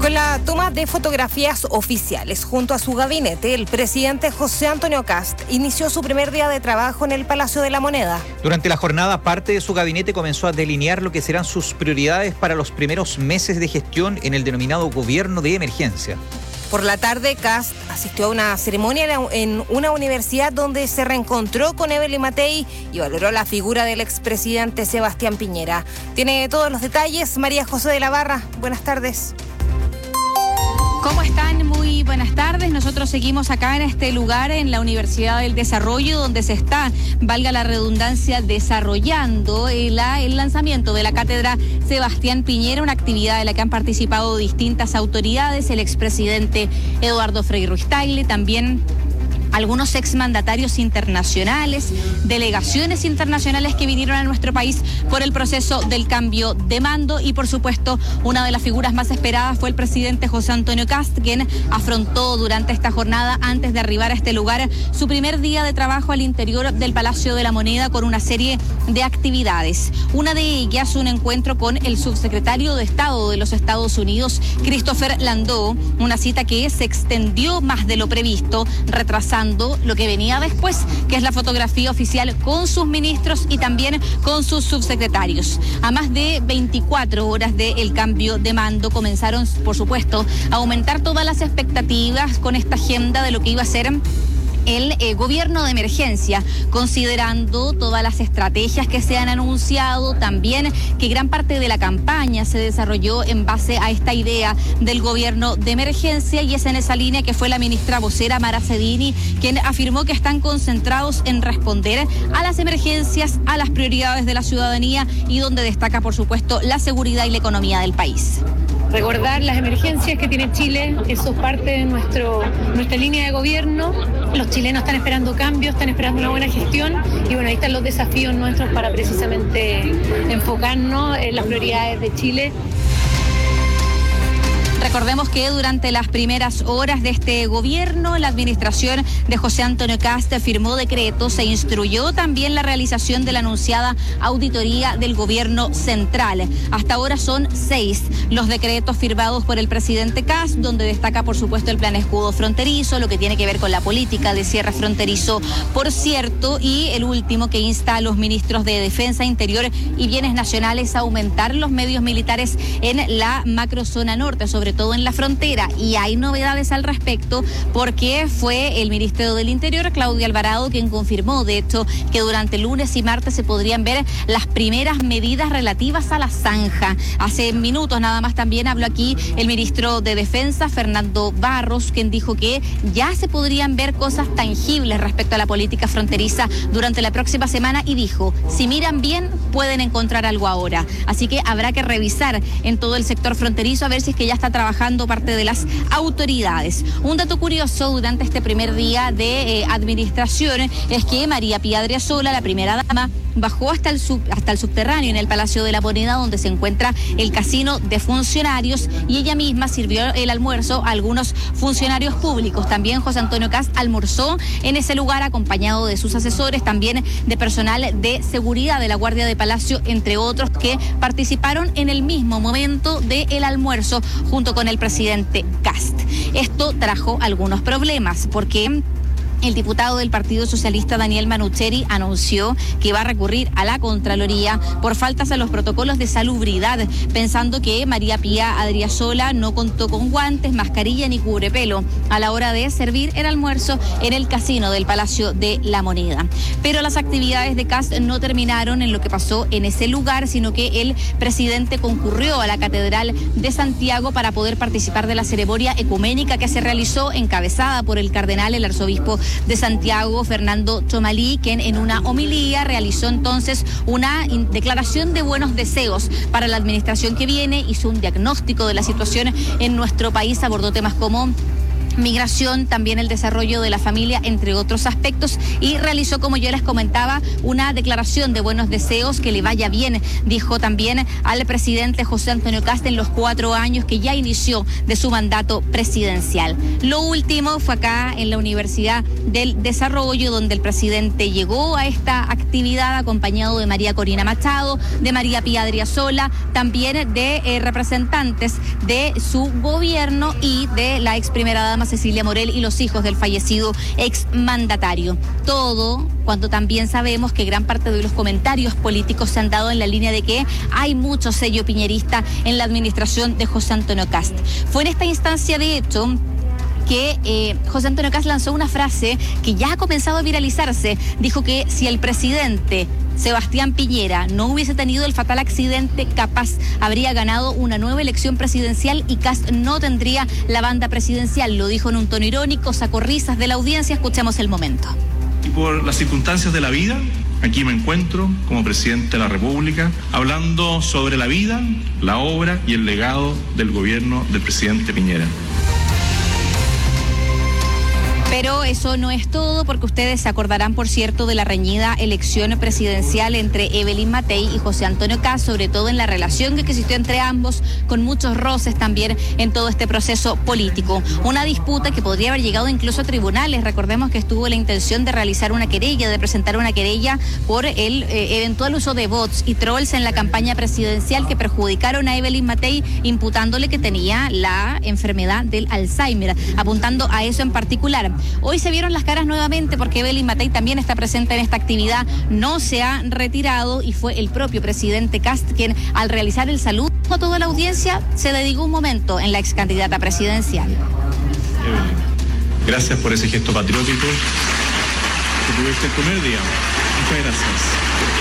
Con la toma de fotografías oficiales junto a su gabinete, el presidente José Antonio Kast inició su primer día de trabajo en el Palacio de la Moneda. Durante la jornada, parte de su gabinete comenzó a delinear lo que serán sus prioridades para los primeros meses de gestión en el denominado gobierno de emergencia. Por la tarde, Kast asistió a una ceremonia en una universidad donde se reencontró con Evelyn Matei y valoró la figura del expresidente Sebastián Piñera. Tiene todos los detalles María José de la Barra. Buenas tardes. ¿Cómo están? Muy buenas tardes. Nosotros seguimos acá en este lugar, en la Universidad del Desarrollo, donde se está, valga la redundancia, desarrollando el lanzamiento de la cátedra Sebastián Piñera, una actividad en la que han participado distintas autoridades, el expresidente Eduardo Frei Ruiz-Tagle, también algunos exmandatarios internacionales, delegaciones internacionales que vinieron a nuestro país por el proceso del cambio de mando y, por supuesto, una de las figuras más esperadas fue el presidente José Antonio Kast, quien afrontó durante esta jornada, antes de arribar a este lugar, su primer día de trabajo al interior del Palacio de la Moneda con una serie de actividades. Una de ellas, un encuentro con el subsecretario de Estado de los Estados Unidos, Christopher Landau, una cita que se extendió más de lo previsto, retrasando lo que venía después, que es la fotografía oficial con sus ministros y también con sus subsecretarios. A más de 24 horas del cambio de mando comenzaron, por supuesto, a aumentar todas las expectativas con esta agenda de lo que iba a ser el gobierno de emergencia, considerando todas las estrategias que se han anunciado, también que gran parte de la campaña se desarrolló en base a esta idea del gobierno de emergencia, y es en esa línea que fue la ministra vocera Mara Cedini quien afirmó que están concentrados en responder a las emergencias, a las prioridades de la ciudadanía, y donde destaca, por supuesto, la seguridad y la economía del país. Recordar las emergencias que tiene Chile, eso es parte de nuestra línea de gobierno. Los chilenos están esperando cambios, están esperando una buena gestión, y bueno, ahí están los desafíos nuestros para precisamente enfocarnos en las prioridades de Chile. Recordemos que durante las primeras horas de este gobierno, la administración de José Antonio Kast firmó decretos e instruyó también la realización de la anunciada auditoría del gobierno central. Hasta ahora son 6 los decretos firmados por el presidente Kast, donde destaca, por supuesto, el plan escudo fronterizo, lo que tiene que ver con la política de cierre fronterizo, por cierto, y el último que insta a los ministros de Defensa, Interior y Bienes Nacionales a aumentar los medios militares en la macrozona norte, sobre todo en la frontera. Y hay novedades al respecto, porque fue el Ministerio del Interior, Claudia Alvarado, quien confirmó, de hecho, que durante lunes y martes se podrían ver las primeras medidas relativas a la zanja. Hace minutos nada más también habló aquí el ministro de Defensa, Fernando Barros, quien dijo que ya se podrían ver cosas tangibles respecto a la política fronteriza durante la próxima semana, y dijo, si miran bien, pueden encontrar algo ahora. Así que habrá que revisar en todo el sector fronterizo a ver si es que ya está trabajando parte de las autoridades. Un dato curioso durante este primer día de administración es que María Pía Adriasola, la primera dama, bajó hasta el subterráneo en el Palacio de la Moneda, donde se encuentra el casino de funcionarios, y ella misma sirvió el almuerzo a algunos funcionarios públicos. También José Antonio Kast almorzó en ese lugar acompañado de sus asesores, también de personal de seguridad de la Guardia de Palacio, entre otros, que participaron en el mismo momento del almuerzo junto con el presidente Kast. Esto trajo algunos problemas, porque el diputado del Partido Socialista, Daniel Manucheri, anunció que va a recurrir a la Contraloría por faltas a los protocolos de salubridad, pensando que María Pía Adriasola no contó con guantes, mascarilla ni cubrepelo a la hora de servir el almuerzo en el casino del Palacio de la Moneda. Pero las actividades de Kast no terminaron en lo que pasó en ese lugar, sino que el presidente concurrió a la Catedral de Santiago para poder participar de la ceremonia ecuménica que se realizó, encabezada por el cardenal, el arzobispo de Santiago, Fernando Chomalí, quien en una homilía realizó entonces una declaración de buenos deseos para la administración que viene, hizo un diagnóstico de la situación en nuestro país, abordó temas como migración, también el desarrollo de la familia, entre otros aspectos, y realizó, como yo les comentaba, una declaración de buenos deseos, que le vaya bien, dijo también al presidente José Antonio Kast en los 4 años que ya inició de su mandato presidencial. Lo último fue acá en la Universidad del Desarrollo, donde el presidente llegó a esta actividad acompañado de María Corina Machado, de María Pía Adriasola, también de representantes de su gobierno y de la ex primera dama Cecilia Morel y los hijos del fallecido exmandatario. Todo cuando también sabemos que gran parte de los comentarios políticos se han dado en la línea de que hay mucho sello piñerista en la administración de José Antonio Kast. Fue en esta instancia, de hecho, que José Antonio Kast lanzó una frase que ya ha comenzado a viralizarse. Dijo que si el presidente Sebastián Piñera no hubiese tenido el fatal accidente, capaz habría ganado una nueva elección presidencial y Kast no tendría la banda presidencial. Lo dijo en un tono irónico, sacó risas de la audiencia. Escuchemos el momento. Y por las circunstancias de la vida, aquí me encuentro como presidente de la República, hablando sobre la vida, la obra y el legado del gobierno del presidente Piñera. Pero eso no es todo, porque ustedes se acordarán, por cierto, de la reñida elección presidencial entre Evelyn Matei y José Antonio Kast, sobre todo en la relación que existió entre ambos, con muchos roces también en todo este proceso político. Una disputa que podría haber llegado incluso a tribunales. Recordemos que estuvo la intención de realizar una querella, de presentar una querella por el eventual uso de bots y trolls en la campaña presidencial que perjudicaron a Evelyn Matei, imputándole que tenía la enfermedad del Alzheimer, apuntando a eso en particular. Hoy se vieron las caras nuevamente porque Evelyn Matei también está presente en esta actividad, no se ha retirado, y fue el propio presidente Kast quien, al realizar el saludo a toda la audiencia, se dedicó un momento en la ex candidata presidencial. Evelyn, gracias por ese gesto patriótico que tuviste el primer día. Muchas gracias.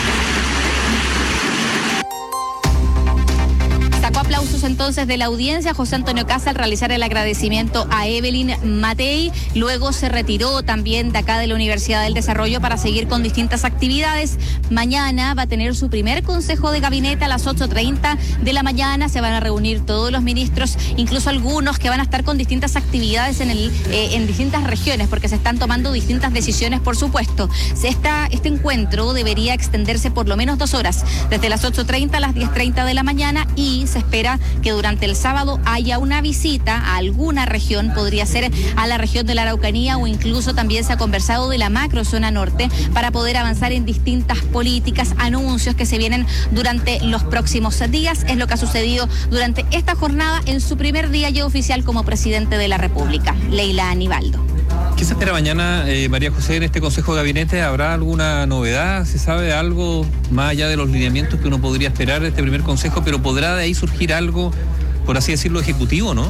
Sacó aplausos entonces de la audiencia José Antonio Kast al realizar el agradecimiento a Evelyn Matei. Luego se retiró también de acá de la Universidad del Desarrollo para seguir con distintas actividades. Mañana va a tener su primer consejo de gabinete a las 8:30 de la mañana. Se van a reunir todos los ministros, incluso algunos que van a estar con distintas actividades en distintas regiones, porque se están tomando distintas decisiones, por supuesto. Este encuentro debería extenderse por lo menos 2 horas, desde las 8:30 a las 10:30 de la mañana, y se espera que durante el sábado haya una visita a alguna región, podría ser a la región de la Araucanía, o incluso también se ha conversado de la macrozona norte, para poder avanzar en distintas políticas, anuncios que se vienen durante los próximos días. Es lo que ha sucedido durante esta jornada en su primer día ya oficial como presidente de la República. Leila Aníbaldo. ¿Qué se espera mañana, María José, en este Consejo de Gabinete? ¿Habrá alguna novedad? ¿Se sabe algo más allá de los lineamientos que uno podría esperar de este primer Consejo? Pero ¿podrá de ahí surgir algo, por así decirlo, ejecutivo, no?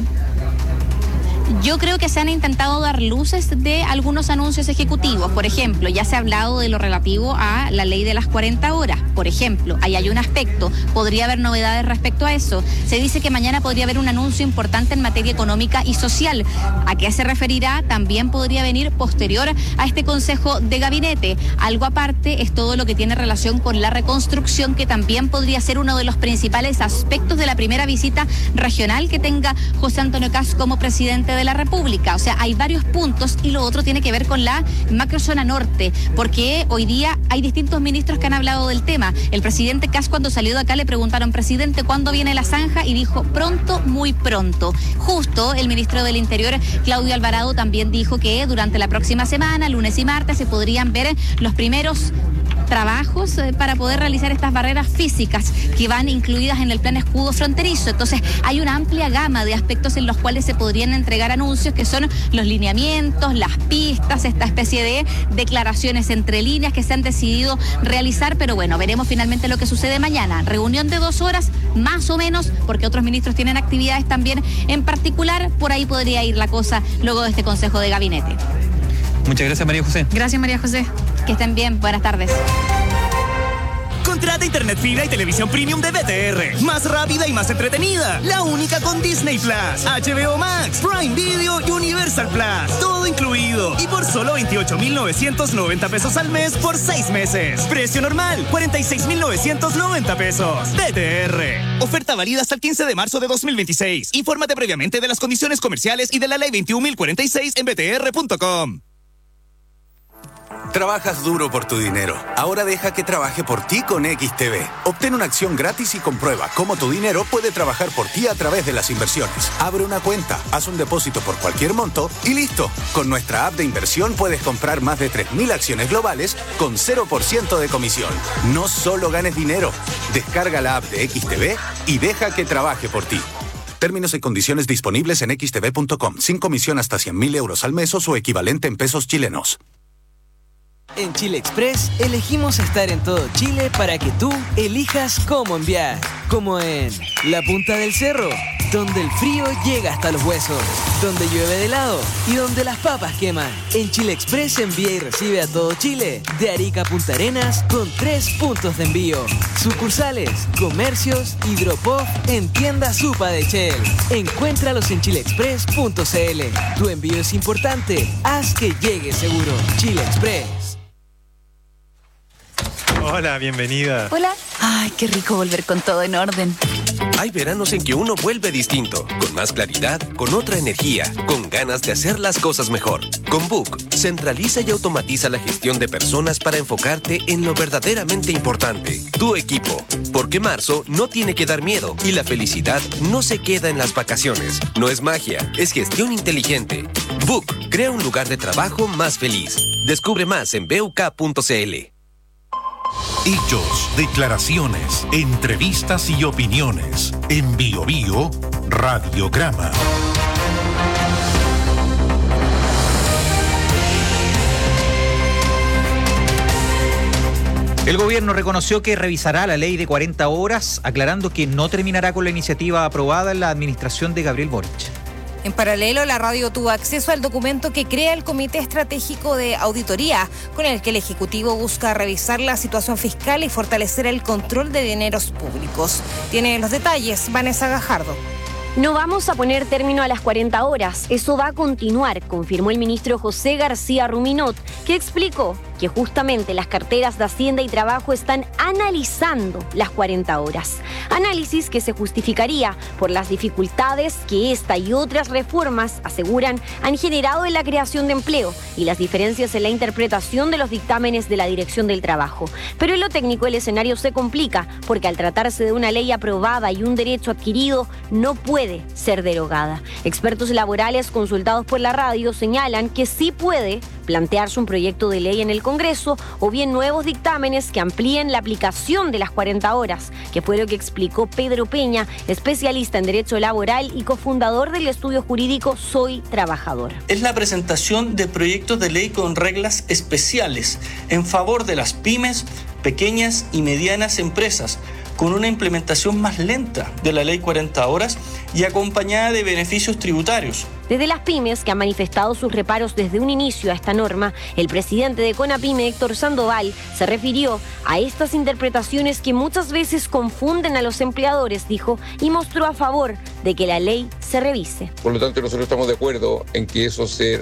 Yo creo que se han intentado dar luces de algunos anuncios ejecutivos. Por ejemplo, ya se ha hablado de lo relativo a la ley de las 40 horas. Por ejemplo, ahí hay un aspecto. Podría haber novedades respecto a eso. Se dice que mañana podría haber un anuncio importante en materia económica y social. ¿A qué se referirá? También podría venir posterior a este Consejo de Gabinete. Algo aparte es todo lo que tiene relación con la reconstrucción, que también podría ser uno de los principales aspectos de la primera visita regional que tenga José Antonio Kast como presidente de la República. O sea, hay varios puntos, y lo otro tiene que ver con la macrozona norte, porque hoy día hay distintos ministros que han hablado del tema. El presidente Kast, cuando salió de acá, le preguntaron: presidente, ¿cuándo viene la zanja? Y dijo: pronto, muy pronto. Justo el ministro del Interior, Claudio Alvarado, también dijo que durante la próxima semana, lunes y martes, se podrían ver los primeros trabajos para poder realizar estas barreras físicas que van incluidas en el plan escudo fronterizo. Entonces hay una amplia gama de aspectos en los cuales se podrían entregar anuncios, que son los lineamientos, las pistas, esta especie de declaraciones entre líneas que se han decidido realizar. Pero bueno, veremos finalmente lo que sucede mañana. Reunión de 2 horas, más o menos, porque otros ministros tienen actividades también en particular. Por ahí podría ir la cosa luego de este Consejo de Gabinete. Muchas gracias, María José. Gracias, María José. Que estén bien. Buenas tardes. Contrata internet fibra y televisión premium de VTR. Más rápida y más entretenida. La única con Disney Plus, HBO Max, Prime Video y Universal Plus. Todo incluido. Y por solo 28,990 pesos al mes por 6 meses. Precio normal, 46,990 pesos. VTR. Oferta válida hasta el 15 de marzo de 2026. Infórmate previamente de las condiciones comerciales y de la ley 21.046 en btr.com. Trabajas duro por tu dinero. Ahora deja que trabaje por ti con XTB. Obtén una acción gratis y comprueba cómo tu dinero puede trabajar por ti a través de las inversiones. Abre una cuenta, haz un depósito por cualquier monto y listo. Con nuestra app de inversión puedes comprar más de 3.000 acciones globales con 0% de comisión. No solo ganes dinero. Descarga la app de XTB y deja que trabaje por ti. Términos y condiciones disponibles en xtb.com. Sin comisión hasta 100.000 euros al mes o su equivalente en pesos chilenos. En Chile Express elegimos estar en todo Chile para que tú elijas cómo enviar. Como en la punta del cerro, donde el frío llega hasta los huesos, donde llueve de helado y donde las papas queman. En Chile Express envía y recibe a todo Chile, de Arica a Punta Arenas, con 3 puntos de envío. Sucursales, comercios y drop-off en tienda Supa de Shell. Encuéntralos en chileexpress.cl. Tu envío es importante, haz que llegue seguro. Chile Express. Hola, bienvenida. Hola. Ay, qué rico volver con todo en orden. Hay veranos en que uno vuelve distinto, con más claridad, con otra energía, con ganas de hacer las cosas mejor. Con Book, centraliza y automatiza la gestión de personas para enfocarte en lo verdaderamente importante, tu equipo. Porque marzo no tiene que dar miedo y la felicidad no se queda en las vacaciones. No es magia, es gestión inteligente. Book, crea un lugar de trabajo más feliz. Descubre más en buk.cl. Hechos, declaraciones, entrevistas y opiniones. En Bio Bio, Radiograma. El gobierno reconoció que revisará la ley de 40 horas, aclarando que no terminará con la iniciativa aprobada en la administración de Gabriel Boric. En paralelo, la radio tuvo acceso al documento que crea el Comité Estratégico de Auditoría, con el que el Ejecutivo busca revisar la situación fiscal y fortalecer el control de dineros públicos. Tiene los detalles Vanessa Gajardo. No vamos a poner término a las 40 horas, eso va a continuar, confirmó el ministro José García Ruminot, que explicó que justamente las carteras de Hacienda y Trabajo están analizando las 40 horas. Análisis que se justificaría por las dificultades que esta y otras reformas, aseguran, han generado en la creación de empleo y las diferencias en la interpretación de los dictámenes de la Dirección del Trabajo. Pero en lo técnico el escenario se complica porque al tratarse de una ley aprobada y un derecho adquirido, no puede ser derogada. Expertos laborales consultados por la radio señalan que sí puede plantearse un proyecto de ley en el Congreso o bien nuevos dictámenes que amplíen la aplicación de las 40 horas, que fue lo que explicó Pedro Peña, especialista en Derecho Laboral y cofundador del estudio jurídico Soy Trabajador. Es la presentación de proyectos de ley con reglas especiales en favor de las pymes, pequeñas y medianas empresas, con una implementación más lenta de la ley 40 horas y acompañada de beneficios tributarios. Desde las pymes, que han manifestado sus reparos desde un inicio a esta norma, el presidente de CONAPYME, Héctor Sandoval, se refirió a estas interpretaciones que muchas veces confunden a los empleadores, dijo, y mostró a favor de que la ley se revise. Por lo tanto, nosotros estamos de acuerdo en que eso se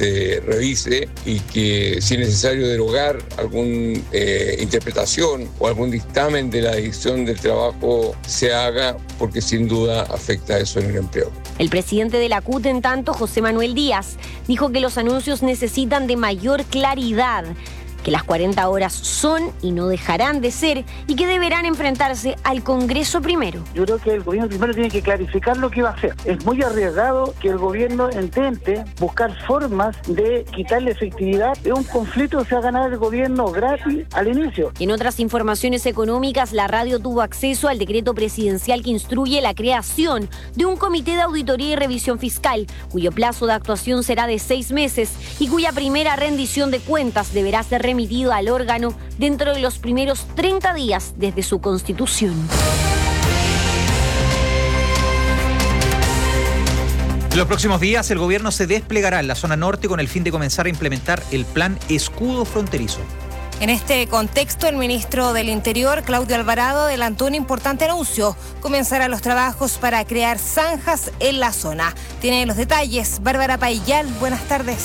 revise y que, si es necesario derogar alguna interpretación o algún dictamen de la Dirección del Trabajo, se haga, porque sin duda afecta eso en el empleo. El presidente de la CUT, en tanto, José Manuel Díaz, dijo que los anuncios necesitan de mayor claridad, que las 40 horas son y no dejarán de ser y que deberán enfrentarse al Congreso primero. Yo creo que el gobierno primero tiene que clarificar lo que va a hacer. Es muy arriesgado que el gobierno intente buscar formas de quitarle efectividad. Es un conflicto que se va a ganar el gobierno gratis al inicio. En otras informaciones económicas, la radio tuvo acceso al decreto presidencial que instruye la creación de un comité de auditoría y revisión fiscal, cuyo plazo de actuación será de 6 meses y cuya primera rendición de cuentas deberá ser remitido al órgano dentro de los primeros 30 días desde su constitución. En los próximos días, el gobierno se desplegará en la zona norte con el fin de comenzar a implementar el plan Escudo Fronterizo. En este contexto, el ministro del Interior, Claudio Alvarado, adelantó un importante anuncio. Comenzarán los trabajos para crear zanjas en la zona. Tiene los detalles Bárbara Paillal. Buenas tardes.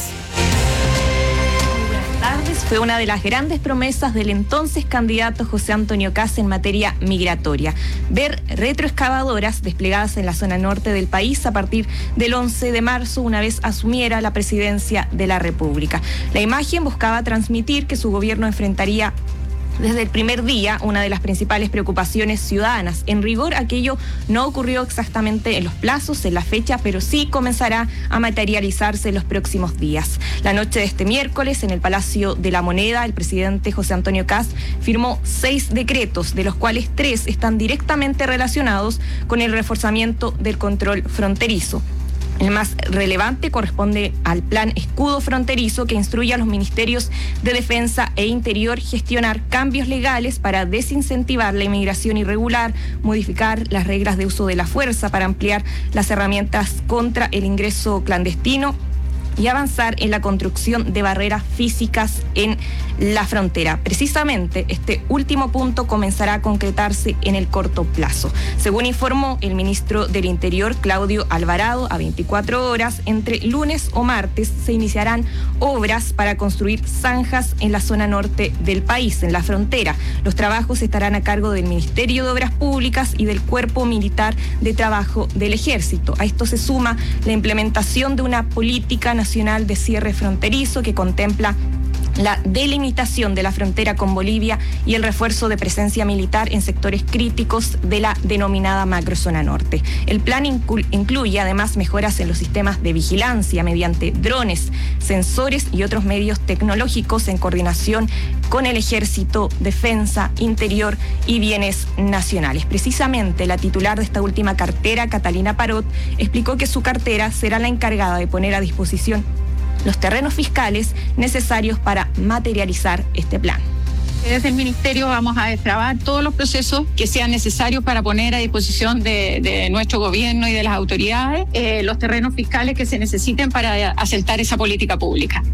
Fue una de las grandes promesas del entonces candidato José Antonio Kast en materia migratoria. Ver retroexcavadoras desplegadas en la zona norte del país a partir del 11 de marzo, una vez asumiera la presidencia de la República. La imagen buscaba transmitir que su gobierno enfrentaría desde el primer día una de las principales preocupaciones ciudadanas. En rigor, aquello no ocurrió exactamente en los plazos, en la fecha, pero sí comenzará a materializarse en los próximos días. La noche de este miércoles, en el Palacio de la Moneda, el presidente José Antonio Kast firmó 6 decretos, de los cuales 3 están directamente relacionados con el reforzamiento del control fronterizo. El más relevante corresponde al Plan Escudo Fronterizo, que instruye a los ministerios de Defensa e Interior gestionar cambios legales para desincentivar la inmigración irregular, modificar las reglas de uso de la fuerza para ampliar las herramientas contra el ingreso clandestino y avanzar en la construcción de barreras físicas en la frontera. Precisamente, este último punto comenzará a concretarse en el corto plazo. Según informó el ministro del Interior, Claudio Alvarado, a 24 horas, entre lunes o martes, se iniciarán obras para construir zanjas en la zona norte del país, en la frontera. Los trabajos estarán a cargo del Ministerio de Obras Públicas y del Cuerpo Militar de Trabajo del Ejército. A esto se suma la implementación de una política nacional de cierre fronterizo que contempla la delimitación de la frontera con Bolivia y el refuerzo de presencia militar en sectores críticos de la denominada macrozona norte. El plan incluye además mejoras en los sistemas de vigilancia mediante drones, sensores y otros medios tecnológicos en coordinación con el Ejército, Defensa, Interior y Bienes Nacionales. Precisamente la titular de esta última cartera, Catalina Parot, explicó que su cartera será la encargada de poner a disposición los terrenos fiscales necesarios para materializar este plan. Desde el Ministerio vamos a destrabar todos los procesos que sean necesarios para poner a disposición de nuestro gobierno y de las autoridades los terrenos fiscales que se necesiten para aceptar esa política pública.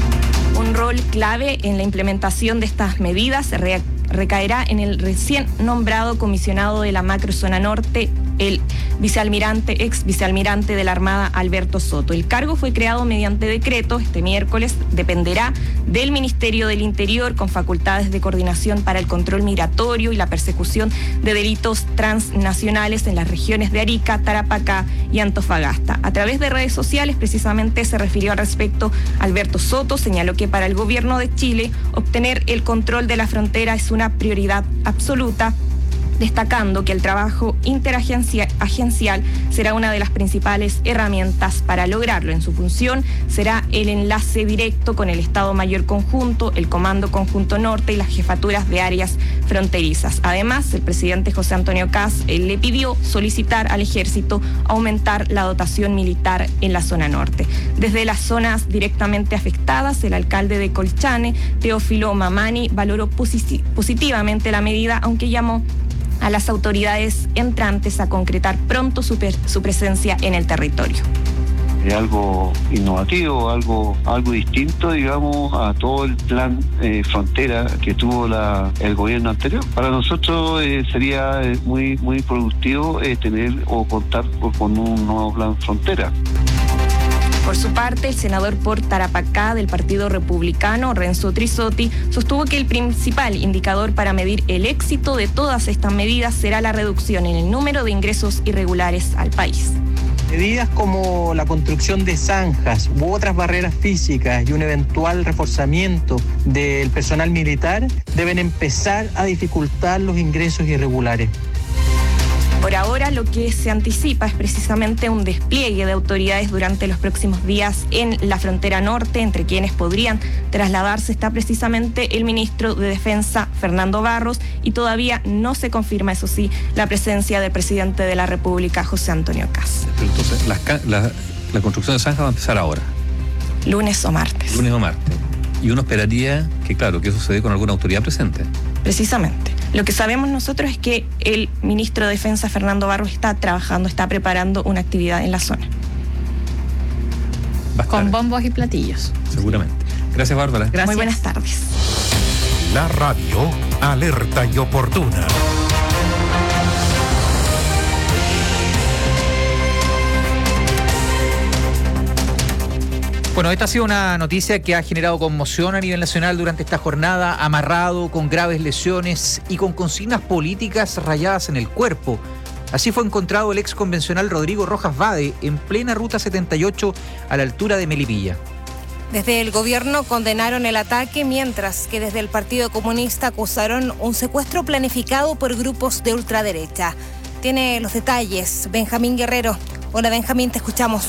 Un rol clave en la implementación de estas medidas recaerá en el recién nombrado comisionado de la macrozona norte, el ex vicealmirante de la Armada, Alberto Soto. El cargo fue creado mediante decreto este miércoles, dependerá del Ministerio del Interior, con facultades de coordinación para el control migratorio y la persecución de delitos transnacionales en las regiones de Arica, Tarapacá y Antofagasta. A través de redes sociales, precisamente se refirió al respecto Alberto Soto, señaló que para el gobierno de Chile obtener el control de la frontera es una prioridad absoluta, destacando que el trabajo interagencial será una de las principales herramientas para lograrlo. En su función será el enlace directo con el Estado Mayor Conjunto, el Comando Conjunto Norte y las jefaturas de áreas fronterizas. Además, el presidente José Antonio Kast le pidió solicitar al Ejército aumentar la dotación militar en la zona norte. Desde las zonas directamente afectadas, el alcalde de Colchane, Teófilo Mamani, valoró positivamente la medida, aunque llamó a las autoridades entrantes a concretar pronto su presencia en el territorio. Es algo innovativo, algo distinto, digamos, a todo el plan frontera que tuvo el gobierno anterior. Para nosotros sería muy productivo tener o contar con un nuevo plan frontera. Por su parte, el senador por Tarapacá del Partido Republicano, Renzo Trisotti, sostuvo que el principal indicador para medir el éxito de todas estas medidas será la reducción en el número de ingresos irregulares al país. Medidas como la construcción de zanjas u otras barreras físicas y un eventual reforzamiento del personal militar deben empezar a dificultar los ingresos irregulares. Por ahora, lo que se anticipa es precisamente un despliegue de autoridades durante los próximos días en la frontera norte, entre quienes podrían trasladarse está precisamente el ministro de Defensa, Fernando Barros, y todavía no se confirma, eso sí, la presencia del presidente de la República, José Antonio Kast. Pero entonces, la construcción de zanja va a empezar ahora. Lunes o martes. Y uno esperaría que, claro, que eso se dé con alguna autoridad presente. Precisamente. Lo que sabemos nosotros es que el ministro de Defensa, Fernando Barros, está preparando una actividad en la zona. Con bombos y platillos. Seguramente. Gracias, Bárbara. Gracias. Muy buenas tardes. La radio alerta y oportuna. Bueno, esta ha sido una noticia que ha generado conmoción a nivel nacional durante esta jornada, amarrado, con graves lesiones y con consignas políticas rayadas en el cuerpo. Así fue encontrado el ex convencional Rodrigo Rojas Vade en plena Ruta 78 a la altura de Melipilla. Desde el gobierno condenaron el ataque, mientras que desde el Partido Comunista acusaron un secuestro planificado por grupos de ultraderecha. Tiene los detalles Benjamín Guerrero. Hola Benjamín, te escuchamos.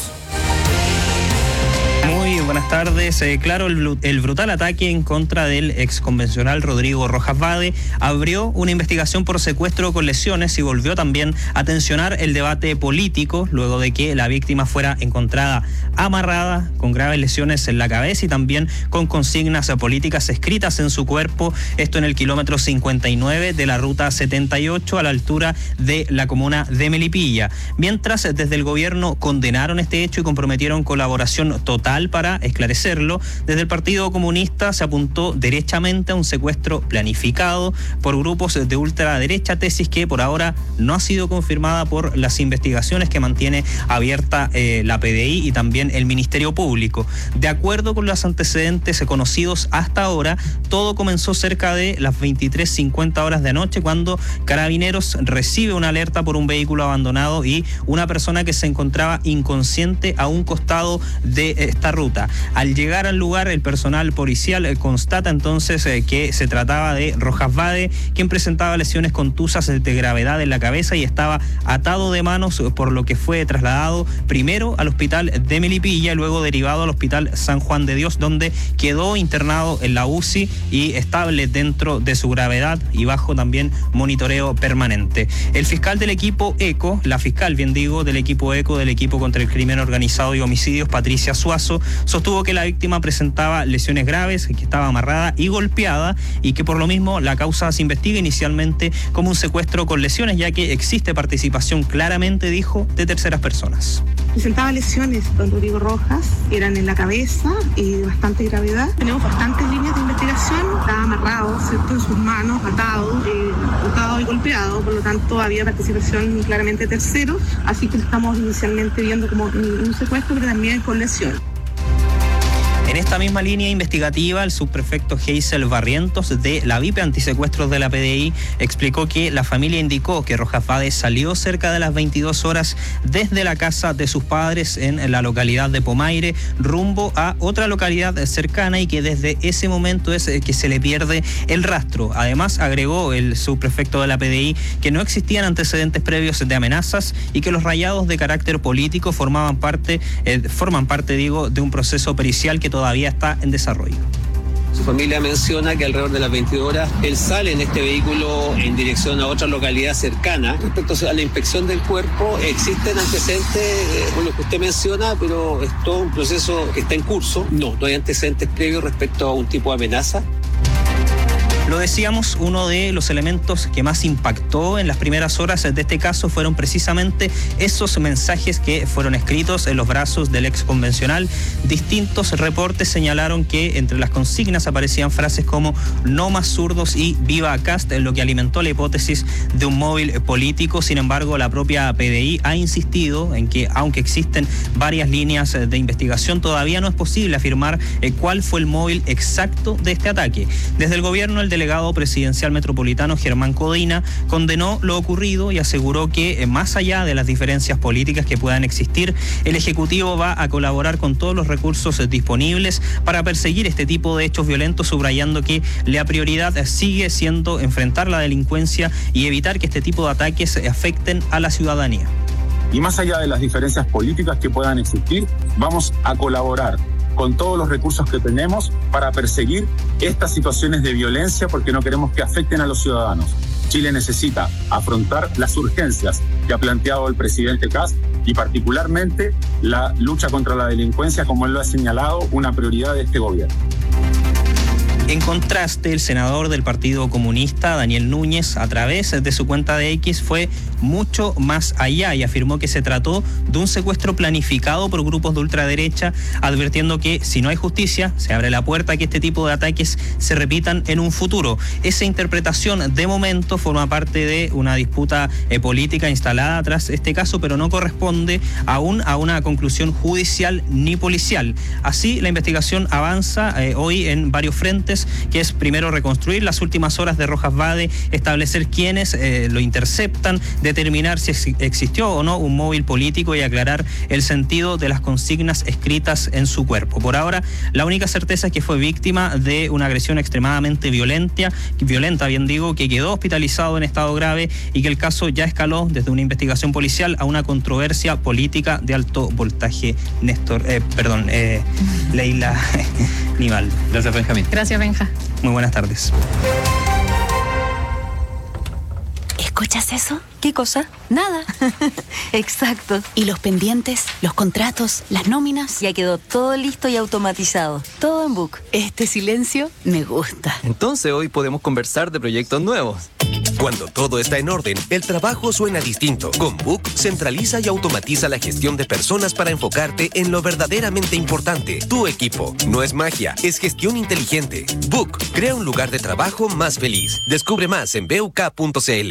Muy buenas tardes. Claro, el brutal ataque en contra del ex convencional Rodrigo Rojas Vade abrió una investigación por secuestro con lesiones y volvió también a tensionar el debate político luego de que la víctima fuera encontrada amarrada con graves lesiones en la cabeza y también con consignas políticas escritas en su cuerpo, esto en el kilómetro 59 de la Ruta 78 a la altura de la comuna de Melipilla. Mientras desde el gobierno condenaron este hecho y comprometieron colaboración total para esclarecerlo, desde el Partido Comunista se apuntó derechamente a un secuestro planificado por grupos de ultraderecha, tesis que por ahora no ha sido confirmada por las investigaciones que mantiene abierta la PDI y también el Ministerio Público. De acuerdo con los antecedentes conocidos hasta ahora, todo comenzó cerca de las 23:50 horas de anoche, cuando Carabineros recibe una alerta por un vehículo abandonado y una persona que se encontraba inconsciente a un costado de esta ruta. Al llegar al lugar, el personal policial constata entonces que se trataba de Rojas Vade, quien presentaba lesiones contusas de gravedad en la cabeza y estaba atado de manos, por lo que fue trasladado primero al hospital de Melipilla y luego derivado al hospital San Juan de Dios, donde quedó internado en la UCI y estable dentro de su gravedad y bajo también monitoreo permanente. El fiscal del equipo ECO, la fiscal bien digo, del equipo ECO, del equipo contra el crimen organizado y homicidios, Patricia Suazo, sostuvo que la víctima presentaba lesiones graves, que estaba amarrada y golpeada y que por lo mismo la causa se investiga inicialmente como un secuestro con lesiones, ya que existe participación claramente, dijo, de terceras personas. Presentaba lesiones, don Rodrigo Rojas, eran en la cabeza y de bastante gravedad. Tenemos bastantes líneas de investigación, estaba amarrado, ¿cierto?, en sus manos, atado y golpeado, por lo tanto había participación claramente de terceros, así que lo estamos inicialmente viendo como un secuestro, pero también con lesiones. En esta misma línea investigativa, el subprefecto Geisel Barrientos de la VIP Antisecuestros de la PDI explicó que la familia indicó que Rojas Vade salió cerca de las 22 horas desde la casa de sus padres en la localidad de Pomaire rumbo a otra localidad cercana y que desde ese momento es que se le pierde el rastro. Además, agregó el subprefecto de la PDI que no existían antecedentes previos de amenazas y que los rayados de carácter político forman parte de un proceso pericial que todavía está en desarrollo. Su familia menciona que alrededor de las 22 horas él sale en este vehículo en dirección a otra localidad cercana. Respecto a la inspección del cuerpo, existen antecedentes, por lo que usted menciona, pero es todo un proceso que está en curso. No hay antecedentes previos respecto a un tipo de amenaza. Lo decíamos, uno de los elementos que más impactó en las primeras horas de este caso fueron precisamente esos mensajes que fueron escritos en los brazos del ex convencional. Distintos reportes señalaron que entre las consignas aparecían frases como "no más zurdos" y "viva Kast", lo que alimentó la hipótesis de un móvil político. Sin embargo, la propia PDI ha insistido en que, aunque existen varias líneas de investigación, todavía no es posible afirmar cuál fue el móvil exacto de este ataque. Desde el gobierno, el delegado presidencial metropolitano Germán Codina condenó lo ocurrido y aseguró que más allá de las diferencias políticas que puedan existir, el Ejecutivo va a colaborar con todos los recursos disponibles para perseguir este tipo de hechos violentos, subrayando que la prioridad sigue siendo enfrentar la delincuencia y evitar que este tipo de ataques afecten a la ciudadanía. Y más allá de las diferencias políticas que puedan existir, vamos a colaborar con todos los recursos que tenemos para perseguir estas situaciones de violencia, porque no queremos que afecten a los ciudadanos. Chile necesita afrontar las urgencias que ha planteado el presidente Kast y particularmente la lucha contra la delincuencia, como él lo ha señalado, una prioridad de este gobierno. En contraste, el senador del Partido Comunista, Daniel Núñez, a través de su cuenta de X, fue mucho más allá y afirmó que se trató de un secuestro planificado por grupos de ultraderecha, advirtiendo que si no hay justicia, se abre la puerta a que este tipo de ataques se repitan en un futuro. Esa interpretación, de momento, forma parte de una disputa política instalada tras este caso, pero no corresponde aún a una conclusión judicial ni policial. Así, la investigación avanza hoy en varios frentes, que es primero reconstruir las últimas horas de Rojas Vade, establecer quiénes lo interceptan, determinar si existió o no un móvil político y aclarar el sentido de las consignas escritas en su cuerpo. Por ahora, la única certeza es que fue víctima de una agresión extremadamente violenta, que quedó hospitalizado en estado grave y que el caso ya escaló desde una investigación policial a una controversia política de alto voltaje. Leila Nival. Gracias, Benjamín. Gracias, Benja. Muy buenas tardes. ¿Escuchas eso? ¿Qué cosa? Nada. Exacto. ¿Y los pendientes, los contratos, las nóminas? Ya quedó todo listo y automatizado. Todo en Book. Este silencio me gusta. Entonces hoy podemos conversar de proyectos nuevos. Cuando todo está en orden, el trabajo suena distinto. Con Book, centraliza y automatiza la gestión de personas para enfocarte en lo verdaderamente importante, tu equipo. No es magia, es gestión inteligente. Book, crea un lugar de trabajo más feliz. Descubre más en buk.cl.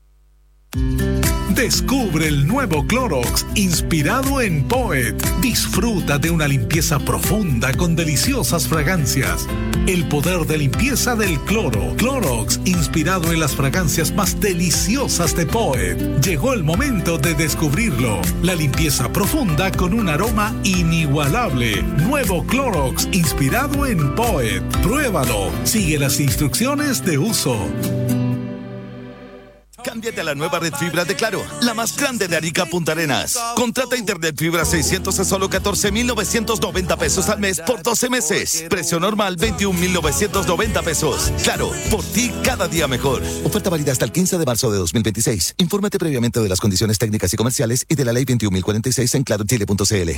Descubre el nuevo Clorox inspirado en Poet. Disfruta de una limpieza profunda con deliciosas fragancias. El poder de limpieza del cloro. Clorox inspirado en las fragancias más deliciosas de Poet. Llegó el momento de descubrirlo. La limpieza profunda con un aroma inigualable. Nuevo Clorox inspirado en Poet. Pruébalo. Sigue las instrucciones de uso. Cámbiate a la nueva red fibra de Claro, la más grande de Arica Punta Arenas. Contrata internet fibra 600 a solo 14,990 pesos al mes por 12 meses. Precio normal 21,990 pesos. Claro, por ti cada día mejor. Oferta válida hasta el 15 de marzo de 2026. Infórmate previamente de las condiciones técnicas y comerciales y de la ley 21.046 en clarochile.cl.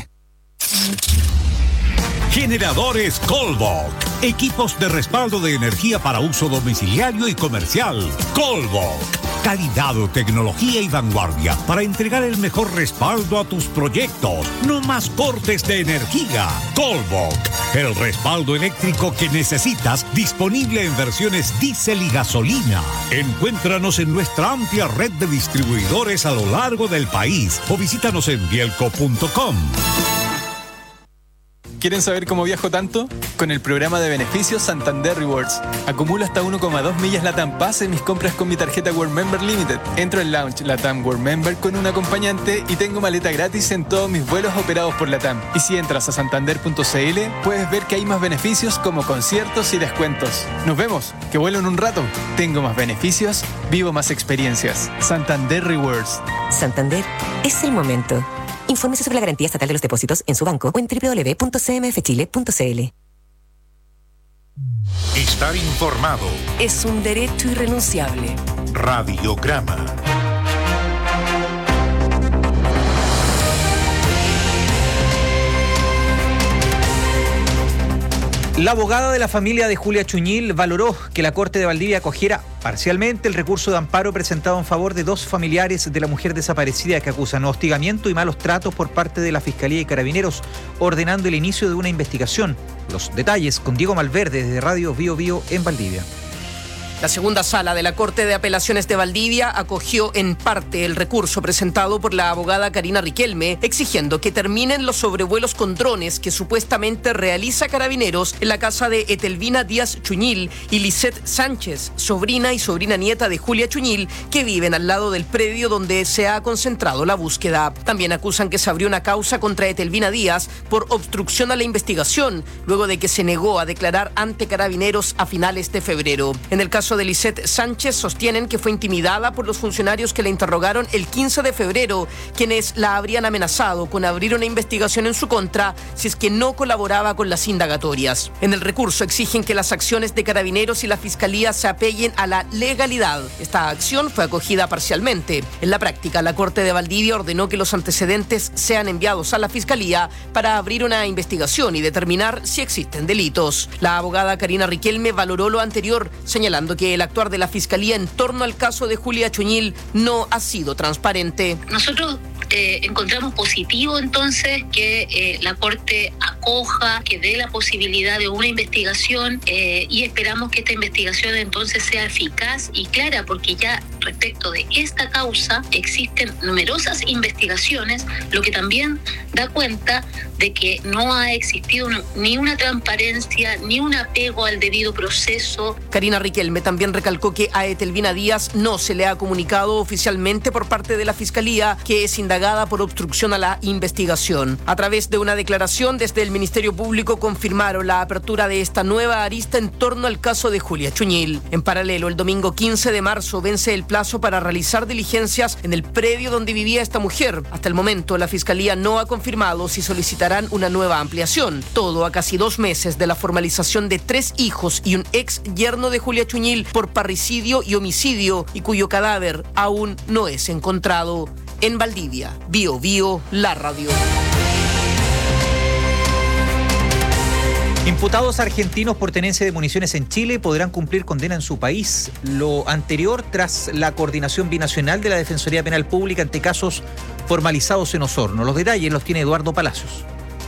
Generadores Colbok. Equipos de respaldo de energía para uso domiciliario y comercial. Colbok. Calidad, tecnología y vanguardia para entregar el mejor respaldo a tus proyectos. No más cortes de energía. Colbok. El respaldo eléctrico que necesitas, disponible en versiones diésel y gasolina. Encuéntranos en nuestra amplia red de distribuidores a lo largo del país o visítanos en bielco.com. ¿Quieren saber cómo viajo tanto? Con el programa de beneficios Santander Rewards. Acumulo hasta 1,2 millas LATAM Pass en mis compras con mi tarjeta World Member Limited. Entro en Lounge LATAM World Member con un acompañante y tengo maleta gratis en todos mis vuelos operados por LATAM. Y si entras a santander.cl, puedes ver que hay más beneficios como conciertos y descuentos. Nos vemos, que vuelo en un rato. Tengo más beneficios, vivo más experiencias. Santander Rewards. Santander es el momento. Infórmese sobre la garantía estatal de los depósitos en su banco o en www.cmfchile.cl. Estar informado es un derecho irrenunciable. Radiograma. La abogada de la familia de Julia Chuñil valoró que la Corte de Valdivia acogiera parcialmente el recurso de amparo presentado en favor de dos familiares de la mujer desaparecida que acusan hostigamiento y malos tratos por parte de la Fiscalía y Carabineros, ordenando el inicio de una investigación. Los detalles con Diego Malverde desde Radio Bio Bio en Valdivia. La segunda sala de la Corte de Apelaciones de Valdivia acogió en parte el recurso presentado por la abogada Karina Riquelme, exigiendo que terminen los sobrevuelos con drones que supuestamente realiza Carabineros en la casa de Etelvina Díaz Chuñil y Lisette Sánchez, sobrina y sobrina nieta de Julia Chuñil, que viven al lado del predio donde se ha concentrado la búsqueda. También acusan que se abrió una causa contra Etelvina Díaz por obstrucción a la investigación, luego de que se negó a declarar ante Carabineros a finales de febrero. En el caso caso de Lisette Sánchez sostienen que fue intimidada por los funcionarios que la interrogaron el 15 de febrero, quienes la habrían amenazado con abrir una investigación en su contra si es que no colaboraba con las indagatorias. En el recurso exigen que las acciones de Carabineros y la Fiscalía se apeguen a la legalidad. Esta acción fue acogida parcialmente. En la práctica, la Corte de Valdivia ordenó que los antecedentes sean enviados a la Fiscalía para abrir una investigación y determinar si existen delitos. La abogada Karina Riquelme valoró lo anterior, señalando que el actuar de la Fiscalía en torno al caso de Julia Chuñil no ha sido transparente. Nosotros encontramos positivo entonces que la Corte acoja, que dé la posibilidad de una investigación y esperamos que esta investigación entonces sea eficaz y clara, porque ya respecto de esta causa existen numerosas investigaciones, lo que también da cuenta de que no ha existido ni una transparencia ni un apego al debido proceso. Karina Riquelme también recalcó que a Etelvina Díaz no se le ha comunicado oficialmente por parte de la Fiscalía que es indagada por obstrucción a la investigación. A través de una declaración desde el Ministerio Público confirmaron la apertura de esta nueva arista en torno al caso de Julia Chuñil. En paralelo, el domingo 15 de marzo vence el plazo para realizar diligencias en el predio donde vivía esta mujer. Hasta el momento, la Fiscalía no ha confirmado si solicitarán una nueva ampliación. Todo a casi 2 meses de la formalización de 3 hijos y un ex yerno de Julia Chuñil por parricidio y homicidio, y cuyo cadáver aún no es encontrado. En Valdivia, Bio Bio, la radio. Imputados argentinos por tenencia de municiones en Chile podrán cumplir condena en su país. Lo anterior tras la coordinación binacional de la Defensoría Penal Pública ante casos formalizados en Osorno. Los detalles los tiene Eduardo Palacios.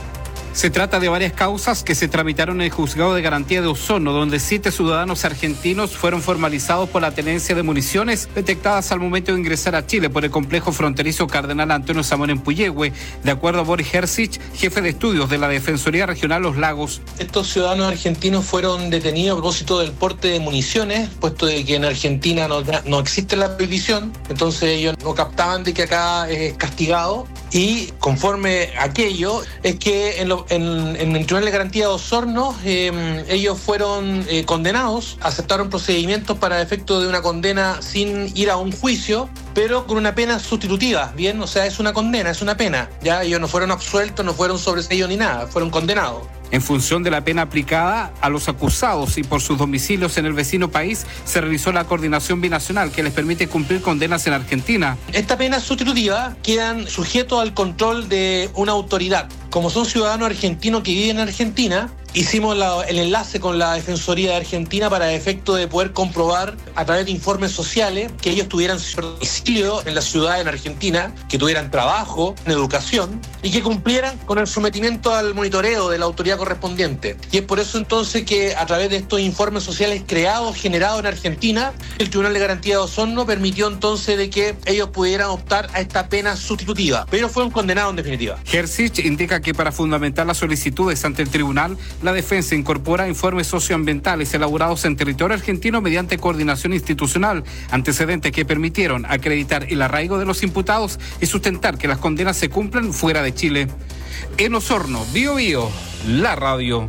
Se trata de varias causas que se tramitaron en el Juzgado de Garantía de Osorno, donde 7 ciudadanos argentinos fueron formalizados por la tenencia de municiones detectadas al momento de ingresar a Chile por el complejo fronterizo Cardenal Antonio Zamora en Puyehue, de acuerdo a Boris Herzig, jefe de estudios de la Defensoría Regional Los Lagos. Estos ciudadanos argentinos fueron detenidos a propósito del porte de municiones, puesto de que en Argentina no existe la prohibición, entonces ellos no captaban de que acá es castigado, y conforme a aquello es que en el Tribunal de Garantía de Osorno ellos fueron condenados, aceptaron procedimientos para efecto de una condena sin ir a un juicio, pero con una pena sustitutiva, ¿bien? O sea, es una condena, es una pena. Ya ellos no fueron absueltos, no fueron sobreseídos ni nada, fueron condenados. En función de la pena aplicada a los acusados y por sus domicilios en el vecino país, se realizó la coordinación binacional que les permite cumplir condenas en Argentina. Esta pena sustitutiva quedan sujetos al control de una autoridad. Como son ciudadanos argentinos que viven en Argentina, hicimos el enlace con la Defensoría de Argentina para efecto de poder comprobar a través de informes sociales que ellos tuvieran domicilio en la ciudad en Argentina, que tuvieran trabajo, en educación y que cumplieran con el sometimiento al monitoreo de la autoridad correspondiente. Y es por eso entonces que a través de estos informes sociales generados en Argentina, el Tribunal de Garantía de Osorno permitió entonces de que ellos pudieran optar a esta pena sustitutiva, pero fueron condenados en definitiva. Herzig indica que para fundamentar las solicitudes ante el tribunal, la defensa incorpora informes socioambientales elaborados en territorio argentino mediante coordinación institucional, antecedentes que permitieron acreditar el arraigo de los imputados y sustentar que las condenas se cumplan fuera de Chile. En Osorno, Bio Bio, la radio.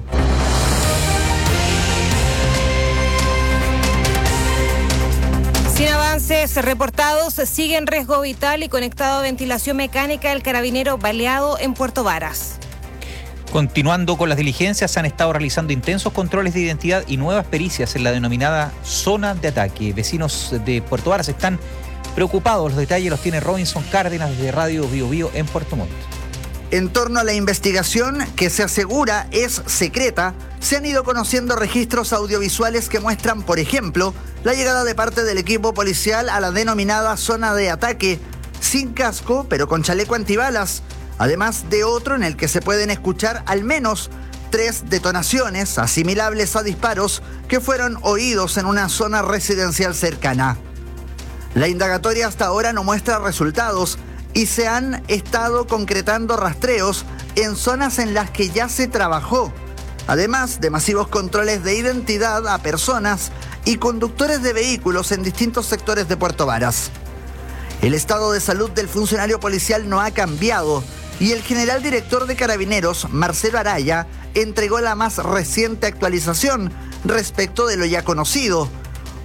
Sin avances reportados, sigue en riesgo vital y conectado a ventilación mecánica el carabinero baleado en Puerto Varas. Continuando con las diligencias, se han estado realizando intensos controles de identidad y nuevas pericias en la denominada zona de ataque. Vecinos de Puerto Varas están preocupados. Los detalles los tiene Robinson Cárdenas desde Radio Bio Bio en Puerto Montt. En torno a la investigación, que se asegura es secreta, se han ido conociendo registros audiovisuales que muestran, por ejemplo, la llegada de parte del equipo policial a la denominada zona de ataque, sin casco, pero con chaleco antibalas, además de otro en el que se pueden escuchar al menos 3 detonaciones asimilables a disparos que fueron oídos en una zona residencial cercana. La indagatoria hasta ahora no muestra resultados y se han estado concretando rastreos en zonas en las que ya se trabajó, además de masivos controles de identidad a personas y conductores de vehículos en distintos sectores de Puerto Varas. El estado de salud del funcionario policial no ha cambiado y el general director de Carabineros, Marcelo Araya, entregó la más reciente actualización respecto de lo ya conocido.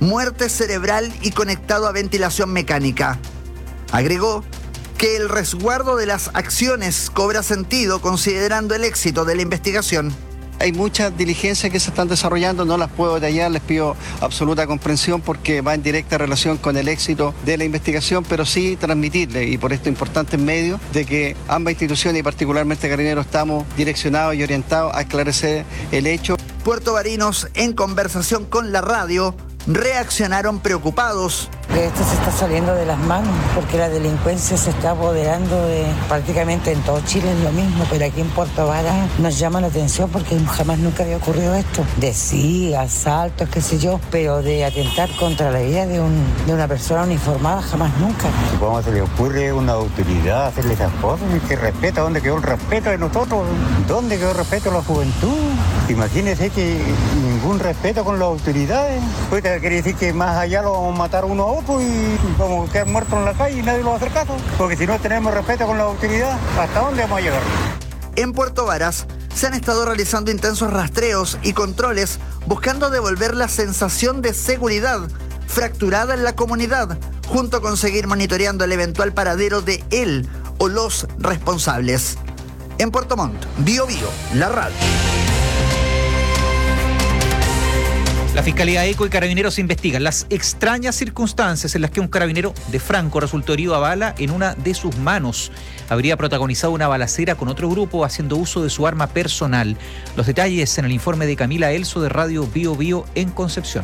muerte cerebral y conectado a ventilación mecánica. Agregó que el resguardo de las acciones cobra sentido considerando el éxito de la investigación. Hay muchas diligencias que se están desarrollando, no las puedo detallar, les pido absoluta comprensión porque va en directa relación con el éxito de la investigación, pero sí transmitirle, y por esto importante en medio, de que ambas instituciones y particularmente Carabineros estamos direccionados y orientados a esclarecer el hecho. Puertovarinos, en conversación con la radio, reaccionaron preocupados. Esto se está saliendo de las manos porque la delincuencia se está apoderando de prácticamente en todo Chile, es lo mismo, pero aquí en Puerto Varas nos llama la atención porque jamás nunca había ocurrido esto. De sí, asaltos, qué sé yo, pero de atentar contra la vida de una persona uniformada jamás nunca. ¿Cómo se le ocurre a una autoridad hacerle esas cosas? ¿Qué respeto? ¿Dónde quedó el respeto de nosotros? ¿Dónde quedó el respeto de la juventud? Imagínense que ningún respeto con las autoridades. Pues quiere decir que más allá lo vamos a matar uno a otro y vamos a quedar muertos en la calle y nadie lo va a hacer caso. Porque si no tenemos respeto con la autoridad, ¿hasta dónde vamos a llegar? En Puerto Varas se han estado realizando intensos rastreos y controles buscando devolver la sensación de seguridad fracturada en la comunidad, junto con seguir monitoreando el eventual paradero de él o los responsables. En Puerto Montt, Bio Bio, la radio. La Fiscalía ECO y Carabineros investigan las extrañas circunstancias en las que un carabinero de Franco resultó herido a bala en una de sus manos. Habría protagonizado una balacera con otro grupo haciendo uso de su arma personal. Los detalles en el informe de Camila Elso de Radio Bio Bio en Concepción.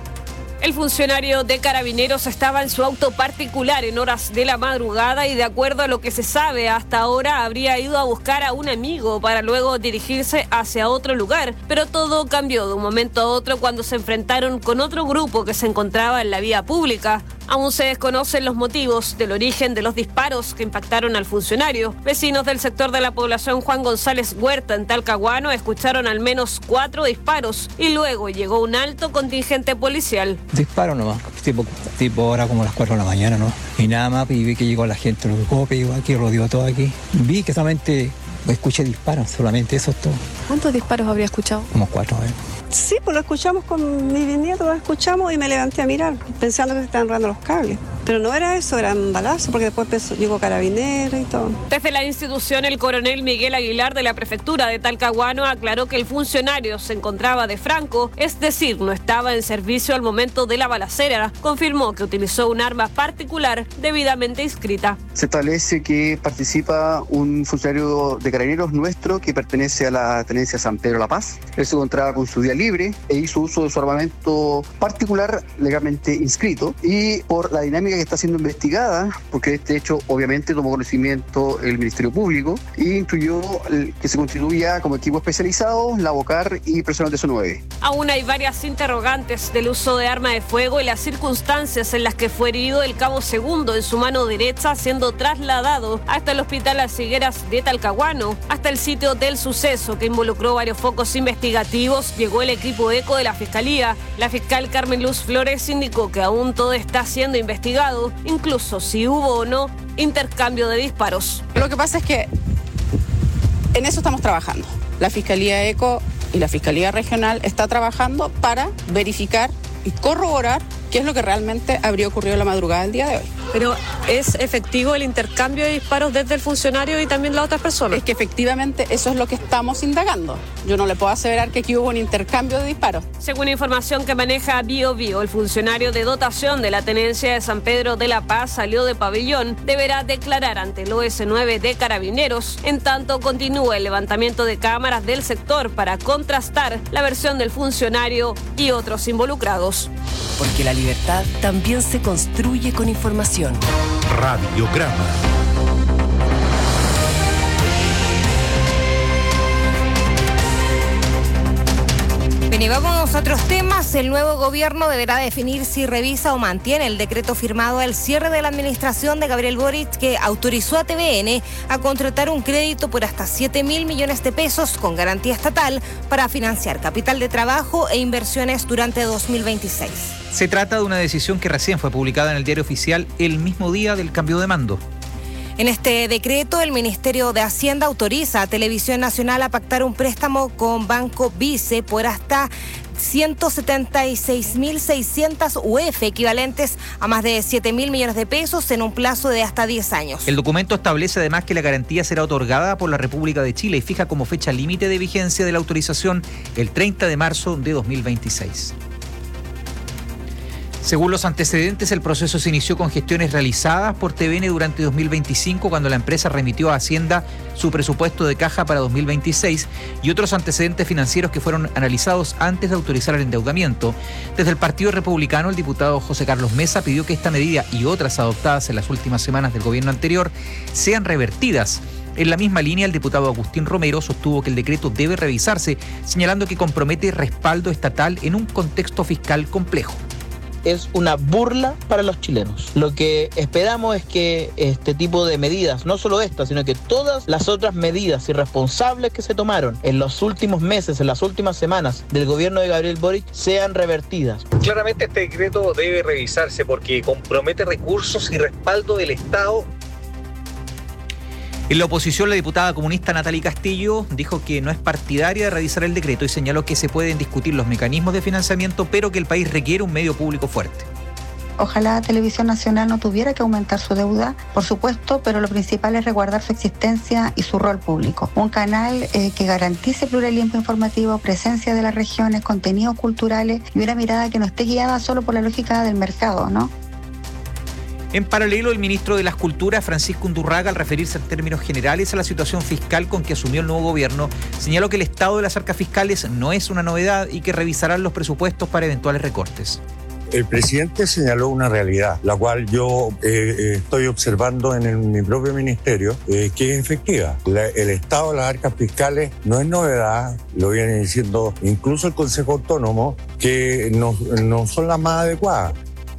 El funcionario de Carabineros estaba en su auto particular en horas de la madrugada y, de acuerdo a lo que se sabe hasta ahora, habría ido a buscar a un amigo para luego dirigirse hacia otro lugar. Pero todo cambió de un momento a otro cuando se enfrentaron con otro grupo que se encontraba en la vía pública. Aún se desconocen los motivos del origen de los disparos que impactaron al funcionario. Vecinos del sector de la población Juan González Huerta en Talcahuano escucharon al menos 4 disparos y luego llegó un alto contingente policial. Disparo nomás, tipo ahora como las 4 de la mañana, ¿no? Y nada más, y vi que llegó la gente, los golpes, llegó aquí, rodeó todo aquí. Vi que solamente escuché disparos, solamente eso es todo. ¿Cuántos disparos habría escuchado? Como 4, Sí, pues lo escuchamos con mi bisnieto, lo escuchamos y me levanté a mirar, pensando que se estaban enredando los cables. Pero no era eso, eran balazos, porque después llegó Carabineros y todo. Desde la institución, el coronel Miguel Aguilar de la prefectura de Talcahuano aclaró que el funcionario se encontraba de Franco, es decir, no estaba en servicio al momento de la balacera. Confirmó que utilizó un arma particular debidamente inscrita. Se establece que participa un funcionario de Carabineros nuestro que pertenece a la tenencia San Pedro La Paz. Él se encontraba con su día libre e hizo uso de su armamento particular legalmente inscrito, y por la dinámica que está siendo investigada, porque este hecho obviamente tomó conocimiento el Ministerio Público y instruyó que se constituya como equipo especializado la BOCAR y personal de SO9. Aún hay varias interrogantes del uso de arma de fuego y las circunstancias en las que fue herido el cabo segundo en su mano derecha, siendo trasladado hasta el hospital Las Higueras de Talcahuano. Hasta el sitio del suceso, que involucró varios focos investigativos, llegó el equipo ECO de la Fiscalía. La fiscal Carmen Luz Flores indicó que aún todo está siendo investigado, incluso si hubo o no intercambio de disparos. Lo que pasa es que en eso estamos trabajando. La Fiscalía ECO y la Fiscalía Regional está trabajando para verificar y corroborar qué es lo que realmente habría ocurrido la madrugada del día de hoy. Pero ¿es efectivo el intercambio de disparos desde el funcionario y también las otras personas? Es que efectivamente eso es lo que estamos indagando. Yo no le puedo aseverar que aquí hubo un intercambio de disparos. Según información que maneja Bio Bio, el funcionario de dotación de la tenencia de San Pedro de la Paz salió de pabellón. Deberá declarar ante el OS9 de Carabineros. En tanto, continúa el levantamiento de cámaras del sector para contrastar la versión del funcionario y otros involucrados. Porque la libertad también se construye con información. Radiograma. Bien, y vamos a otros temas. El nuevo gobierno deberá definir si revisa o mantiene el decreto firmado al cierre de la administración de Gabriel Boric, que autorizó a TVN a contratar un crédito por hasta 7.000 millones de pesos con garantía estatal para financiar capital de trabajo e inversiones durante 2026. Se trata de una decisión que recién fue publicada en el Diario Oficial el mismo día del cambio de mando. En este decreto, el Ministerio de Hacienda autoriza a Televisión Nacional a pactar un préstamo con Banco Vice por hasta 176.600 UF, equivalentes a más de 7.000 millones de pesos en un plazo de hasta 10 años. El documento establece además que la garantía será otorgada por la República de Chile y fija como fecha límite de vigencia de la autorización el 30 de marzo de 2026. Según los antecedentes, el proceso se inició con gestiones realizadas por TVN durante 2025, cuando la empresa remitió a Hacienda su presupuesto de caja para 2026 y otros antecedentes financieros que fueron analizados antes de autorizar el endeudamiento. Desde el Partido Republicano, el diputado José Carlos Mesa pidió que esta medida y otras adoptadas en las últimas semanas del gobierno anterior sean revertidas. En la misma línea, el diputado Agustín Romero sostuvo que el decreto debe revisarse, señalando que compromete respaldo estatal en un contexto fiscal complejo. Es una burla para los chilenos. Lo que esperamos es que este tipo de medidas, no solo esta, sino que todas las otras medidas irresponsables que se tomaron en los últimos meses, en las últimas semanas del gobierno de Gabriel Boric, sean revertidas. Claramente este decreto debe revisarse porque compromete recursos y respaldo del Estado. En la oposición, la diputada comunista Natalie Castillo dijo que no es partidaria de revisar el decreto y señaló que se pueden discutir los mecanismos de financiamiento, pero que el país requiere un medio público fuerte. Ojalá Televisión Nacional no tuviera que aumentar su deuda, por supuesto, pero lo principal es resguardar su existencia y su rol público. Un canal que garantice pluralismo informativo, presencia de las regiones, contenidos culturales y una mirada que no esté guiada solo por la lógica del mercado, ¿no? En paralelo, el ministro de las Culturas, Francisco Undurraga, al referirse en términos generales a la situación fiscal con que asumió el nuevo gobierno, señaló que el estado de las arcas fiscales no es una novedad y que revisarán los presupuestos para eventuales recortes. El presidente señaló una realidad, la cual yo estoy observando en mi propio ministerio, que es efectiva. El estado de las arcas fiscales no es novedad, lo viene diciendo incluso el Consejo Autónomo, que no son las más adecuadas.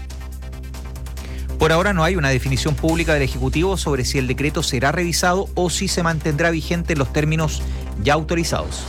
Por ahora no hay una definición pública del Ejecutivo sobre si el decreto será revisado o si se mantendrá vigente en los términos ya autorizados.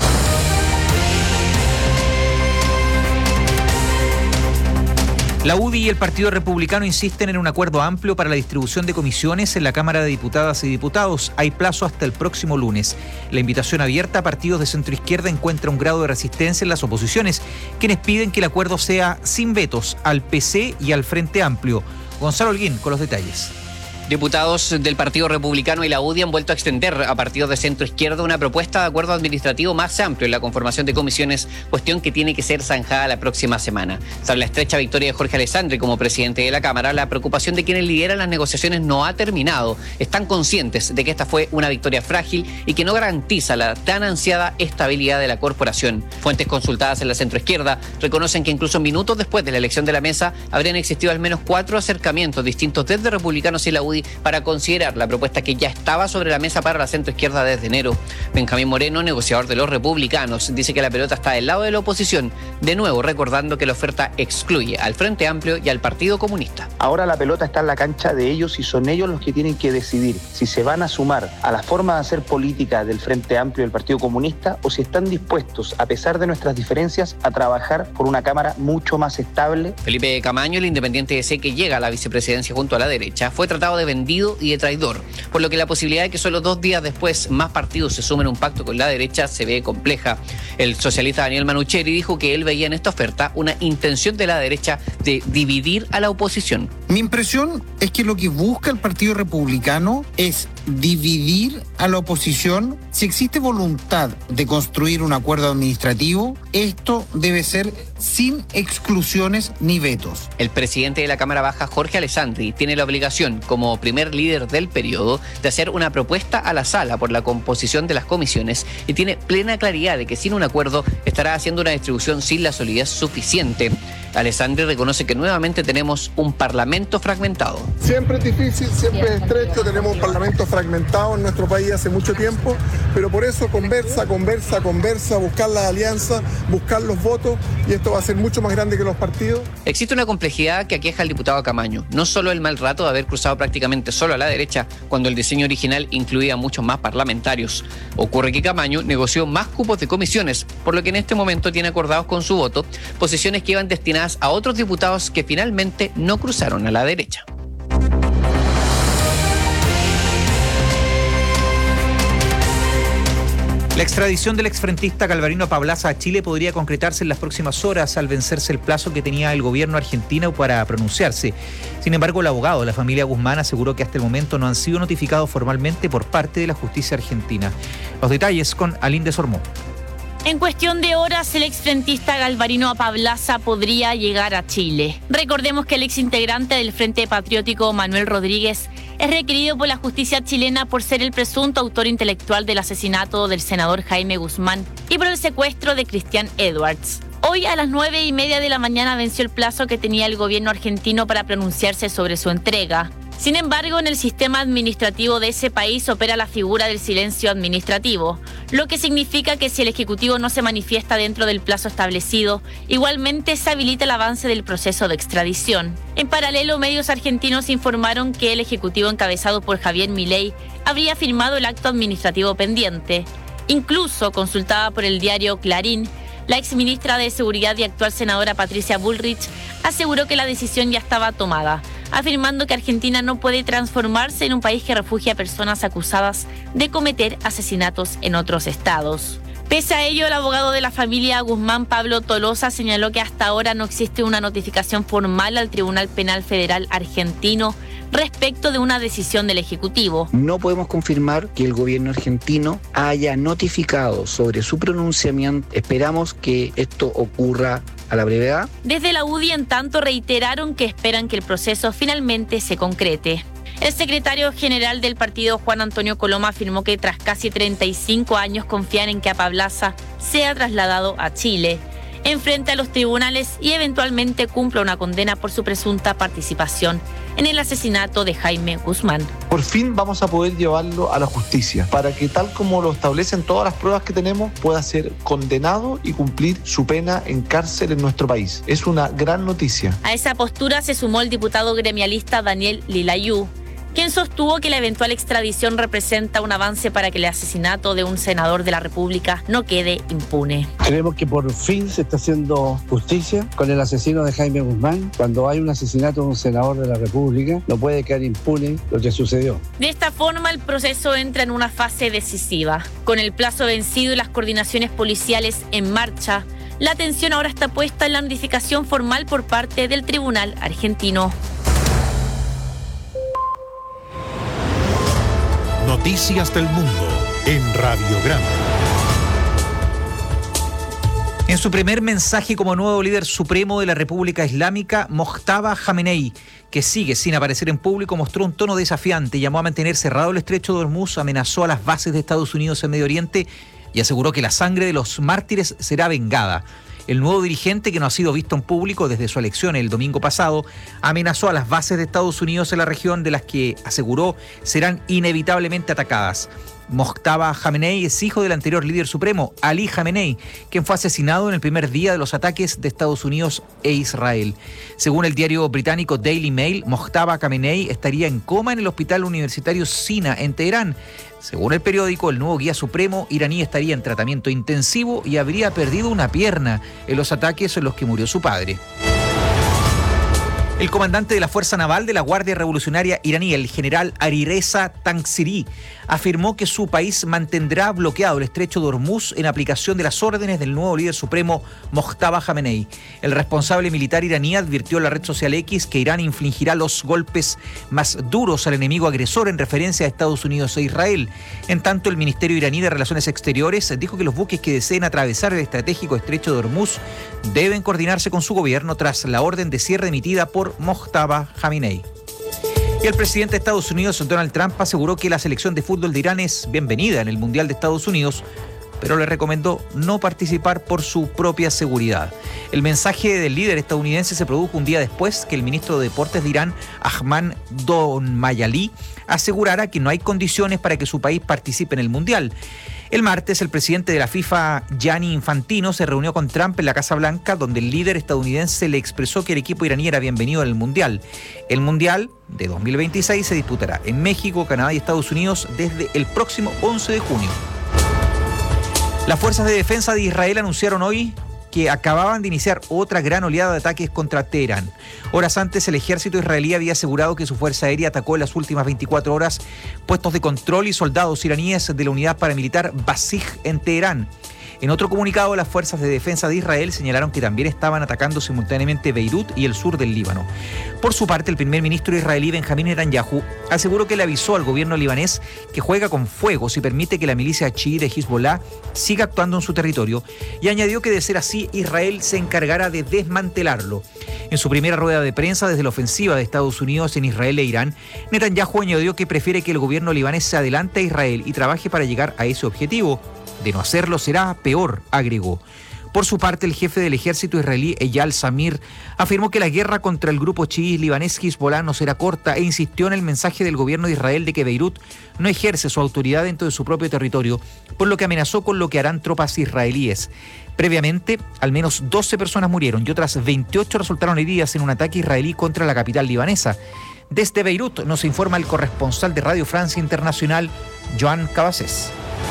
La UDI y el Partido Republicano insisten en un acuerdo amplio para la distribución de comisiones en la Cámara de Diputadas y Diputados. Hay plazo hasta el próximo lunes. La invitación abierta a partidos de centroizquierda encuentra un grado de resistencia en las oposiciones, quienes piden que el acuerdo sea sin vetos al PC y al Frente Amplio. Gonzalo Holguín con los detalles. Diputados del Partido Republicano y la UDI han vuelto a extender a partidos de centro izquierda una propuesta de acuerdo administrativo más amplio en la conformación de comisiones, cuestión que tiene que ser zanjada la próxima semana. Tras la estrecha victoria de Jorge Alessandri como presidente de la Cámara, la preocupación de quienes lideran las negociaciones no ha terminado. Están conscientes de que esta fue una victoria frágil y que no garantiza la tan ansiada estabilidad de la corporación. Fuentes consultadas en la centroizquierda reconocen que incluso minutos después de la elección de la mesa habrían existido al menos 4 acercamientos distintos desde republicanos y la UDI para considerar la propuesta que ya estaba sobre la mesa para la centroizquierda desde enero. Benjamín Moreno, negociador de los republicanos, dice que la pelota está del lado de la oposición, de nuevo recordando que la oferta excluye al Frente Amplio y al Partido Comunista. Ahora la pelota está en la cancha de ellos y son ellos los que tienen que decidir si se van a sumar a la forma de hacer política del Frente Amplio y del Partido Comunista o si están dispuestos, a pesar de nuestras diferencias, a trabajar por una Cámara mucho más estable. Felipe Camaño, el independiente de C que llega a la vicepresidencia junto a la derecha, fue tratado de vendido y de traidor, por lo que la posibilidad de que solo 2 días después más partidos se sumen a un pacto con la derecha se ve compleja. El socialista Daniel Manucheri dijo que él veía en esta oferta una intención de la derecha de dividir a la oposición. Mi impresión es que lo que busca el Partido Republicano es dividir a la oposición. Si existe voluntad de construir un acuerdo administrativo, esto debe ser sin exclusiones ni vetos. El presidente de la Cámara Baja, Jorge Alessandri, tiene la obligación, como primer líder del periodo, de hacer una propuesta a la sala por la composición de las comisiones y tiene plena claridad de que sin un acuerdo estará haciendo una distribución sin la solidez suficiente. Alessandri reconoce que nuevamente tenemos un parlamento fragmentado. Siempre es difícil, siempre es estrecho, tenemos un parlamento fragmentado en nuestro país hace mucho tiempo, pero por eso conversa, buscar las alianzas, buscar los votos, y esto va a ser mucho más grande que los partidos. Existe una complejidad que aqueja al diputado Camaño, no solo el mal rato de haber cruzado prácticamente solo a la derecha, cuando el diseño original incluía muchos más parlamentarios. Ocurre que Camaño negoció más cupos de comisiones, por lo que en este momento tiene acordados con su voto posiciones que iban destinadas a otros diputados que finalmente no cruzaron a la derecha. La extradición del exfrentista Galvarino Pablaza a Chile podría concretarse en las próximas horas al vencerse el plazo que tenía el gobierno argentino para pronunciarse. Sin embargo, el abogado de la familia Guzmán aseguró que hasta el momento no han sido notificados formalmente por parte de la justicia argentina. Los detalles con Aline de Sormó. En cuestión de horas, el exfrentista Galvarino Pablaza podría llegar a Chile. Recordemos que el exintegrante del Frente Patriótico, Manuel Rodríguez, es requerido por la justicia chilena por ser el presunto autor intelectual del asesinato del senador Jaime Guzmán y por el secuestro de Cristian Edwards. Hoy a las 9:30 de la mañana venció el plazo que tenía el gobierno argentino para pronunciarse sobre su entrega. Sin embargo, en el sistema administrativo de ese país opera la figura del silencio administrativo, lo que significa que si el Ejecutivo no se manifiesta dentro del plazo establecido, igualmente se habilita el avance del proceso de extradición. En paralelo, medios argentinos informaron que el Ejecutivo encabezado por Javier Milei habría firmado el acto administrativo pendiente. Incluso, consultada por el diario Clarín, la exministra de Seguridad y actual senadora Patricia Bullrich aseguró que la decisión ya estaba tomada, afirmando que Argentina no puede transformarse en un país que refugia a personas acusadas de cometer asesinatos en otros estados. Pese a ello, el abogado de la familia Guzmán, Pablo Tolosa, señaló que hasta ahora no existe una notificación formal al Tribunal Penal Federal argentino respecto de una decisión del Ejecutivo. No podemos confirmar que el gobierno argentino haya notificado sobre su pronunciamiento. Esperamos que esto ocurra a la brevedad. Desde la UDI, en tanto, reiteraron que esperan que el proceso finalmente se concrete. El secretario general del partido, Juan Antonio Coloma, afirmó que tras casi 35 años confían en que Pablaza sea trasladado a Chile, enfrente a los tribunales y eventualmente cumpla una condena por su presunta participación en el asesinato de Jaime Guzmán. Por fin vamos a poder llevarlo a la justicia para que, tal como lo establecen todas las pruebas que tenemos, pueda ser condenado y cumplir su pena en cárcel en nuestro país. Es una gran noticia. A esa postura se sumó el diputado gremialista Daniel Lilayú, quien sostuvo que la eventual extradición representa un avance para que el asesinato de un senador de la República no quede impune. Creemos que por fin se está haciendo justicia con el asesino de Jaime Guzmán. Cuando hay un asesinato de un senador de la República, no puede quedar impune lo que sucedió. De esta forma, el proceso entra en una fase decisiva. Con el plazo vencido y las coordinaciones policiales en marcha, la atención ahora está puesta en la notificación formal por parte del Tribunal argentino. Noticias del Mundo en Radiograma. En su primer mensaje como nuevo líder supremo de la República Islámica, Mojtaba Khamenei, que sigue sin aparecer en público, mostró un tono desafiante, llamó a mantener cerrado el estrecho de Hormuz, amenazó a las bases de Estados Unidos en Medio Oriente y aseguró que la sangre de los mártires será vengada. El nuevo dirigente, que no ha sido visto en público desde su elección el domingo pasado, amenazó a las bases de Estados Unidos en la región, de las que aseguró serán inevitablemente atacadas. Mojtaba Khamenei es hijo del anterior líder supremo, Ali Khamenei, quien fue asesinado en el primer día de los ataques de Estados Unidos e Israel. Según el diario británico Daily Mail, Mojtaba Khamenei estaría en coma en el hospital universitario Sina, en Teherán. Según el periódico, el nuevo guía supremo iraní estaría en tratamiento intensivo y habría perdido una pierna en los ataques en los que murió su padre. El comandante de la Fuerza Naval de la Guardia Revolucionaria iraní, el general Alireza Tangsiri, afirmó que su país mantendrá bloqueado el estrecho de Hormuz en aplicación de las órdenes del nuevo líder supremo Mojtaba Khamenei. El responsable militar iraní advirtió en la red social X que Irán infligirá los golpes más duros al enemigo agresor en referencia a Estados Unidos e Israel. En tanto, el Ministerio iraní de Relaciones Exteriores dijo que los buques que deseen atravesar el estratégico estrecho de Hormuz deben coordinarse con su gobierno tras la orden de cierre emitida por Mojtaba Khamenei. Y el presidente de Estados Unidos, Donald Trump, aseguró que la selección de fútbol de Irán es bienvenida en el Mundial de Estados Unidos, pero le recomendó no participar por su propia seguridad. El mensaje del líder estadounidense se produjo un día después que el ministro de Deportes de Irán, Ahmad Donmayali, asegurara que no hay condiciones para que su país participe en el Mundial. El martes, el presidente de la FIFA, Gianni Infantino, se reunió con Trump en la Casa Blanca, donde el líder estadounidense le expresó que el equipo iraní era bienvenido en el Mundial. El Mundial de 2026 se disputará en México, Canadá y Estados Unidos desde el próximo 11 de junio. Las fuerzas de defensa de Israel anunciaron hoy que acababan de iniciar otra gran oleada de ataques contra Teherán. Horas antes, el ejército israelí había asegurado que su fuerza aérea atacó en las últimas 24 horas puestos de control y soldados iraníes de la unidad paramilitar Basij en Teherán. En otro comunicado, las fuerzas de defensa de Israel señalaron que también estaban atacando simultáneamente Beirut y el sur del Líbano. Por su parte, el primer ministro israelí Benjamín Netanyahu aseguró que le avisó al gobierno libanés que juega con fuego si permite que la milicia chií Hezbollah siga actuando en su territorio y añadió que de ser así, Israel se encargará de desmantelarlo. En su primera rueda de prensa desde la ofensiva de Estados Unidos en Israel e Irán, Netanyahu añadió que prefiere que el gobierno libanés se adelante a Israel y trabaje para llegar a ese objetivo. De no hacerlo será peor, agregó. Por su parte, el jefe del ejército israelí, Eyal Zamir, afirmó que la guerra contra el grupo chií libanés Hezbollah no será corta e insistió en el mensaje del gobierno de Israel de que Beirut no ejerce su autoridad dentro de su propio territorio, por lo que amenazó con lo que harán tropas israelíes. Previamente, al menos 12 personas murieron y otras 28 resultaron heridas en un ataque israelí contra la capital libanesa. Desde Beirut nos informa el corresponsal de Radio Francia Internacional, Joan Cabasés.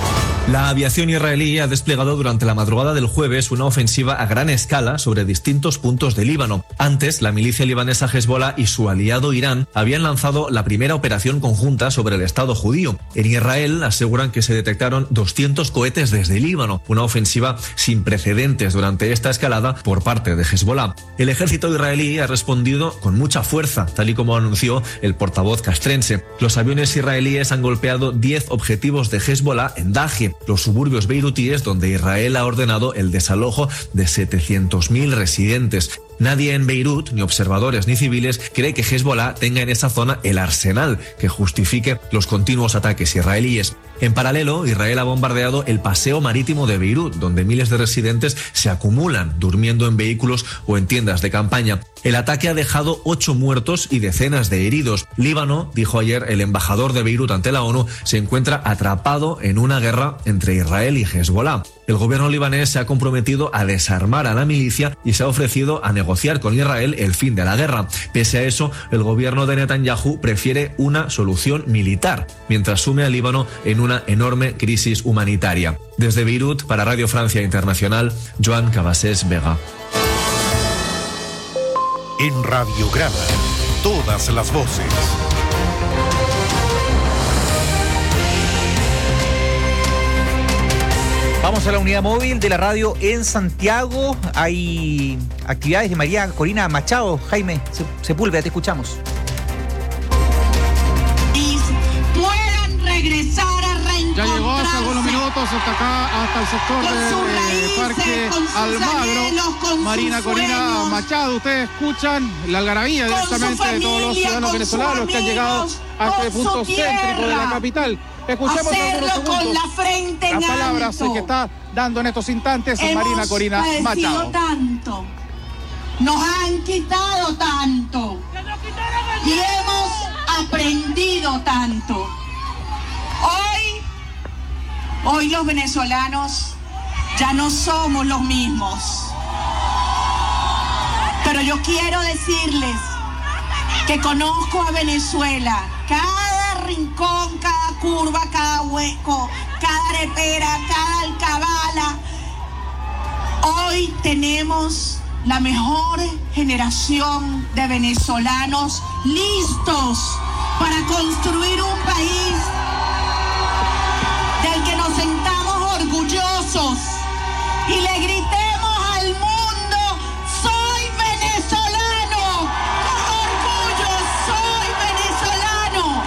La aviación israelí ha desplegado durante la madrugada del jueves una ofensiva a gran escala sobre distintos puntos de Líbano. Antes, la milicia libanesa Hezbollah y su aliado Irán habían lanzado la primera operación conjunta sobre el Estado judío. En Israel aseguran que se detectaron 200 cohetes desde Líbano, una ofensiva sin precedentes durante esta escalada por parte de Hezbollah. El ejército israelí ha respondido con mucha fuerza, tal y como anunció el portavoz castrense. Los aviones israelíes han golpeado 10 objetivos de Hezbollah en Daji, los suburbios beirutíes donde Israel ha ordenado el desalojo de 700.000 residentes. Nadie en Beirut, ni observadores ni civiles, cree que Hezbollah tenga en esa zona el arsenal que justifique los continuos ataques israelíes. En paralelo, Israel ha bombardeado el paseo marítimo de Beirut, donde miles de residentes se acumulan durmiendo en vehículos o en tiendas de campaña. El ataque ha dejado 8 muertos y decenas de heridos. Líbano, dijo ayer el embajador de Beirut ante la ONU, se encuentra atrapado en una guerra entre Israel y Hezbollah. El gobierno libanés se ha comprometido a desarmar a la milicia y se ha ofrecido a negociar con Israel el fin de la guerra. Pese a eso, el gobierno de Netanyahu prefiere una solución militar, mientras sume al Líbano en una enorme crisis humanitaria. Desde Beirut, para Radio Francia Internacional, Joan Cabasés Vega. En Radiograma, todas las voces. Vamos a la unidad móvil de la radio en Santiago. Hay actividades de María Corina Machado. Jaime Sepúlveda, te escuchamos. Puedan regresar a reencontrarse. Ya llegó hace algunos minutos hasta acá, hasta el sector del Parque Almagro. Marina Corina Machado, ustedes escuchan la algarabía directamente de todos los ciudadanos venezolanos que han llegado a este punto céntrico de la capital. Escuchemos algunos segundos con la frente en las palabras alto. que está dando en estos instantes Marina Corina Machado. Tanto, nos han quitado tanto y hemos aprendido tanto. Hoy los venezolanos ya no somos los mismos. Pero yo quiero decirles que conozco a Venezuela, cada rincón, cada curva, cada hueco, cada arepera, cada alcabala. Hoy tenemos la mejor generación de venezolanos listos para construir un país del que nos sentamos orgullosos y le gritemos al mundo: soy venezolano, con orgullo soy venezolano.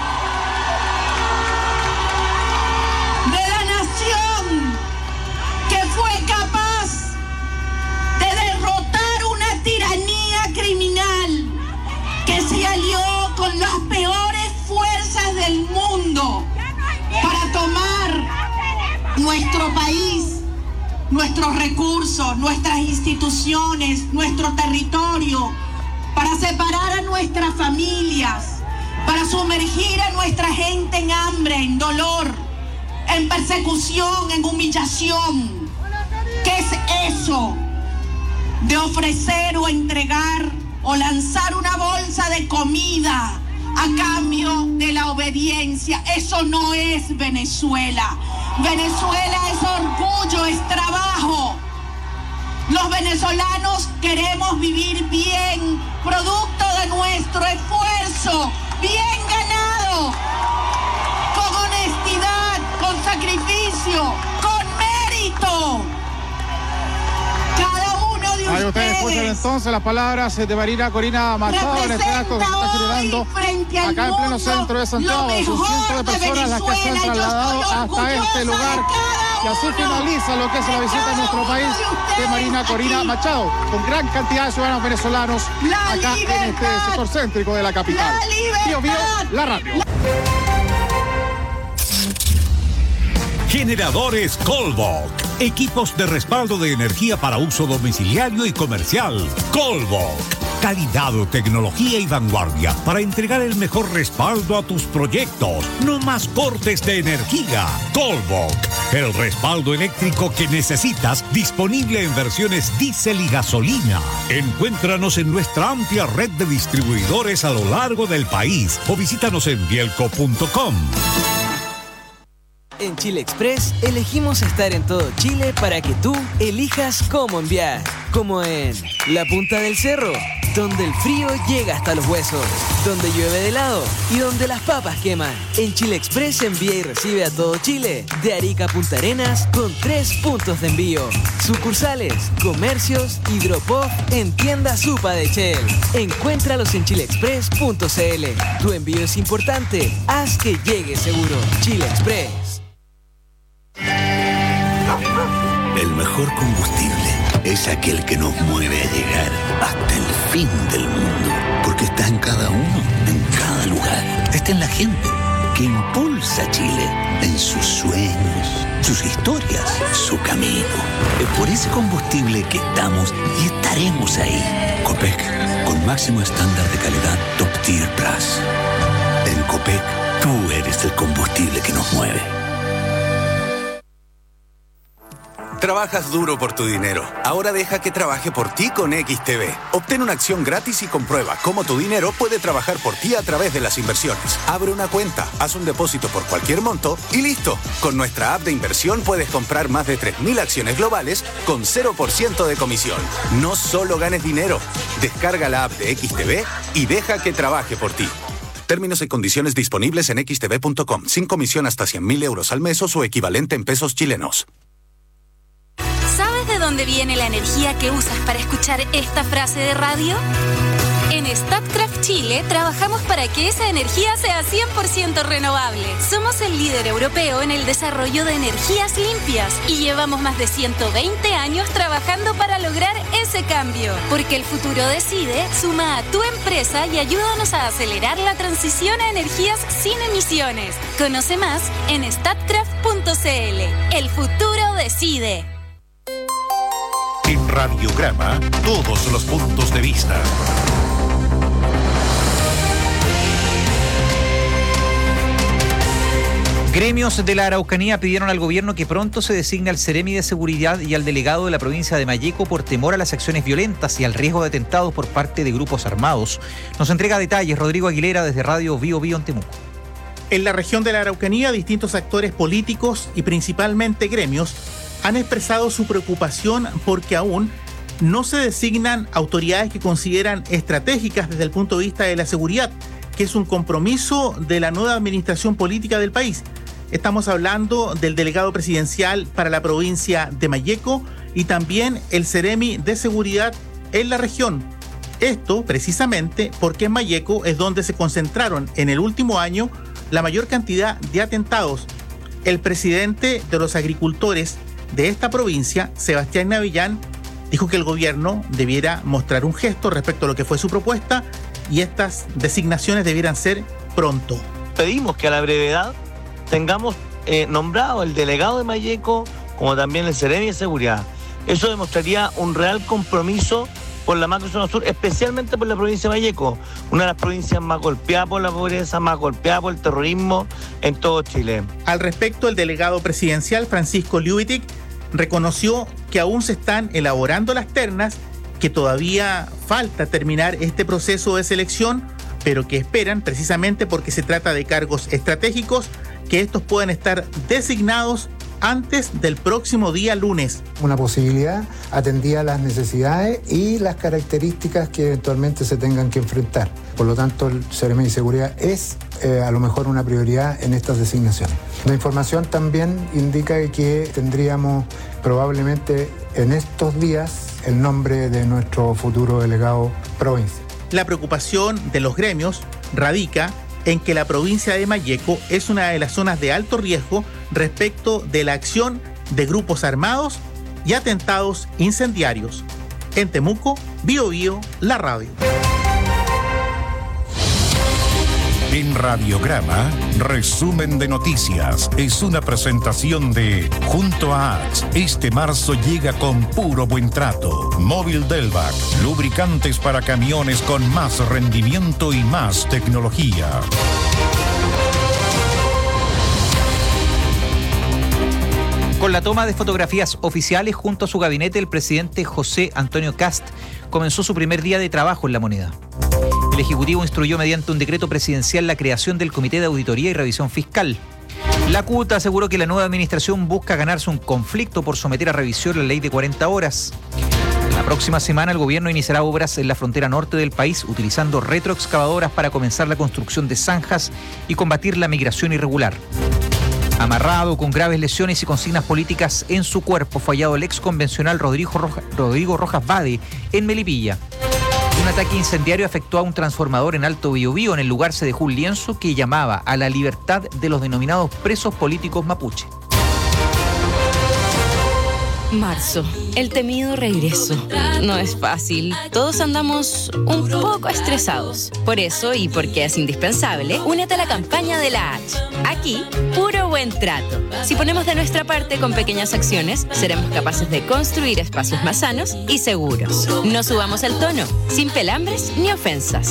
De la nación que fue capaz de derrotar una tiranía criminal, que se alió con las peores fuerzas del mundo para tomar nuestro país, nuestros recursos, nuestras instituciones, nuestro territorio, para separar a nuestras familias, para sumergir a nuestra gente en hambre, en dolor, en persecución, en humillación. ¿Qué es eso de ofrecer o entregar o lanzar una bolsa de comida a cambio de la obediencia? Eso no es Venezuela. Venezuela es orgullo, es trabajo. Los venezolanos queremos vivir bien, producto de nuestro esfuerzo, bien ganado, con honestidad, con sacrificio, con mérito. Cada uno de Ahí ustedes escuchan entonces las palabras de Marina Corina Machado en este acto que se está generando acá en pleno centro de Santiago. Son cientos de personas las que se han trasladado hasta este lugar. Y así finaliza lo que es la visita a nuestro país de Marina Corina Machado, con gran cantidad de ciudadanos venezolanos acá en este sector céntrico de la capital. Bio Bio, la radio. Generadores Colbok. Equipos de respaldo de energía para uso domiciliario y comercial. Colbok. Calidad, tecnología y vanguardia para entregar el mejor respaldo a tus proyectos. No más cortes de energía. Colbok. El respaldo eléctrico que necesitas, disponible en versiones diésel y gasolina. Encuéntranos en nuestra amplia red de distribuidores a lo largo del país o visítanos en bielco.com. En Chile Express elegimos estar en todo Chile para que tú elijas cómo enviar. Como en la punta del cerro, donde el frío llega hasta los huesos, donde llueve de helado y donde las papas queman. En Chile Express envía y recibe a todo Chile, de Arica a Punta Arenas, con 3 puntos de envío. Sucursales, comercios, hidropop en tienda Supa de Shell. Encuéntralos en chileexpress.cl. Tu envío es importante, haz que llegue seguro. Chile Express. El mejor combustible es aquel que nos mueve a llegar hasta el fin del mundo, porque está en cada uno, en cada lugar. Está en la gente que impulsa a Chile en sus sueños, sus historias, su camino. Es por ese combustible que estamos y estaremos ahí. Copec, con máximo estándar de calidad Top Tier Plus. En Copec, tú eres el combustible que nos mueve. Trabajas duro por tu dinero. Ahora deja que trabaje por ti con XTB. Obtén una acción gratis y comprueba cómo tu dinero puede trabajar por ti a través de las inversiones. Abre una cuenta, haz un depósito por cualquier monto y listo. Con nuestra app de inversión puedes comprar más de 3.000 acciones globales con 0% de comisión. No solo ganes dinero. Descarga la app de XTB y deja que trabaje por ti. Términos y condiciones disponibles en xtb.com. Sin comisión hasta 100.000 euros al mes o su equivalente en pesos chilenos. ¿Sabes de dónde viene la energía que usas para escuchar esta frase de radio? En Statkraft Chile trabajamos para que esa energía sea 100% renovable. Somos el líder europeo en el desarrollo de energías limpias y llevamos más de 120 años trabajando para lograr ese cambio. Porque el futuro decide, suma a tu empresa y ayúdanos a acelerar la transición a energías sin emisiones. Conoce más en statkraft.cl. El futuro decide. En Radiograma, todos los puntos de vista. Gremios de la Araucanía pidieron al gobierno que pronto se designe al Seremi de Seguridad y al delegado de la provincia de Malleco por temor a las acciones violentas y al riesgo de atentados por parte de grupos armados. Nos entrega detalles Rodrigo Aguilera desde Radio Bio Bio en Temuco. En la región de la Araucanía, distintos actores políticos y principalmente gremios han expresado su preocupación porque aún no se designan autoridades que consideran estratégicas desde el punto de vista de la seguridad, que es un compromiso de la nueva administración política del país. Estamos hablando del delegado presidencial para la provincia de Malleco y también el Seremi de Seguridad en la región. Esto precisamente porque en Malleco es donde se concentraron en el último año la mayor cantidad de atentados. El presidente de los agricultores de esta provincia, Sebastián Navillán, dijo que el gobierno debiera mostrar un gesto respecto a lo que fue su propuesta y estas designaciones debieran ser pronto. Pedimos que a la brevedad tengamos nombrado el delegado de Malleco como también el Seremi de Seguridad. Eso demostraría un real compromiso por la macrozona sur, especialmente por la provincia de Malleco, una de las provincias más golpeadas por la pobreza, más golpeada por el terrorismo en todo Chile. Al respecto, el delegado presidencial Francisco Liubitic reconoció que aún se están elaborando las ternas, que todavía falta terminar este proceso de selección, pero que esperan, precisamente porque se trata de cargos estratégicos, que estos puedan estar designados antes del próximo día lunes. Una posibilidad atendida a las necesidades y las características que eventualmente se tengan que enfrentar. Por lo tanto, el Ceremi de Seguridad es a lo mejor una prioridad en estas designaciones. La información también indica que tendríamos probablemente en estos días el nombre de nuestro futuro delegado provincia. La preocupación de los gremios radica en que la provincia de Malleco es una de las zonas de alto riesgo respecto de la acción de grupos armados y atentados incendiarios. En Temuco, Bío Bío, la radio. En Radiograma, resumen de noticias. Es una presentación de Junto a Ax. Este marzo llega con puro buen trato. Móvil Delvac, lubricantes para camiones con más rendimiento y más tecnología. Con la toma de fotografías oficiales junto a su gabinete, el presidente José Antonio Kast comenzó su primer día de trabajo en La Moneda. El Ejecutivo instruyó mediante un decreto presidencial la creación del Comité de Auditoría y Revisión Fiscal. La CUT aseguró que la nueva administración busca ganarse un conflicto por someter a revisión la ley de 40 horas. La próxima semana el gobierno iniciará obras en la frontera norte del país utilizando retroexcavadoras para comenzar la construcción de zanjas y combatir la migración irregular. Amarrado con graves lesiones y consignas políticas en su cuerpo, fue hallado el ex convencional Rodrigo Rojas Bade en Melipilla. Un ataque incendiario afectó a un transformador en Alto Biobío. En el lugar se dejó un lienzo que llamaba a la libertad de los denominados presos políticos mapuche. Marzo, el temido regreso. No es fácil. Todos andamos un poco estresados. Por eso, y porque es indispensable, únete a la campaña de la H. Aquí, puro buen trato. Si ponemos de nuestra parte con pequeñas acciones, seremos capaces de construir espacios más sanos y seguros. No subamos el tono, sin pelambres ni ofensas.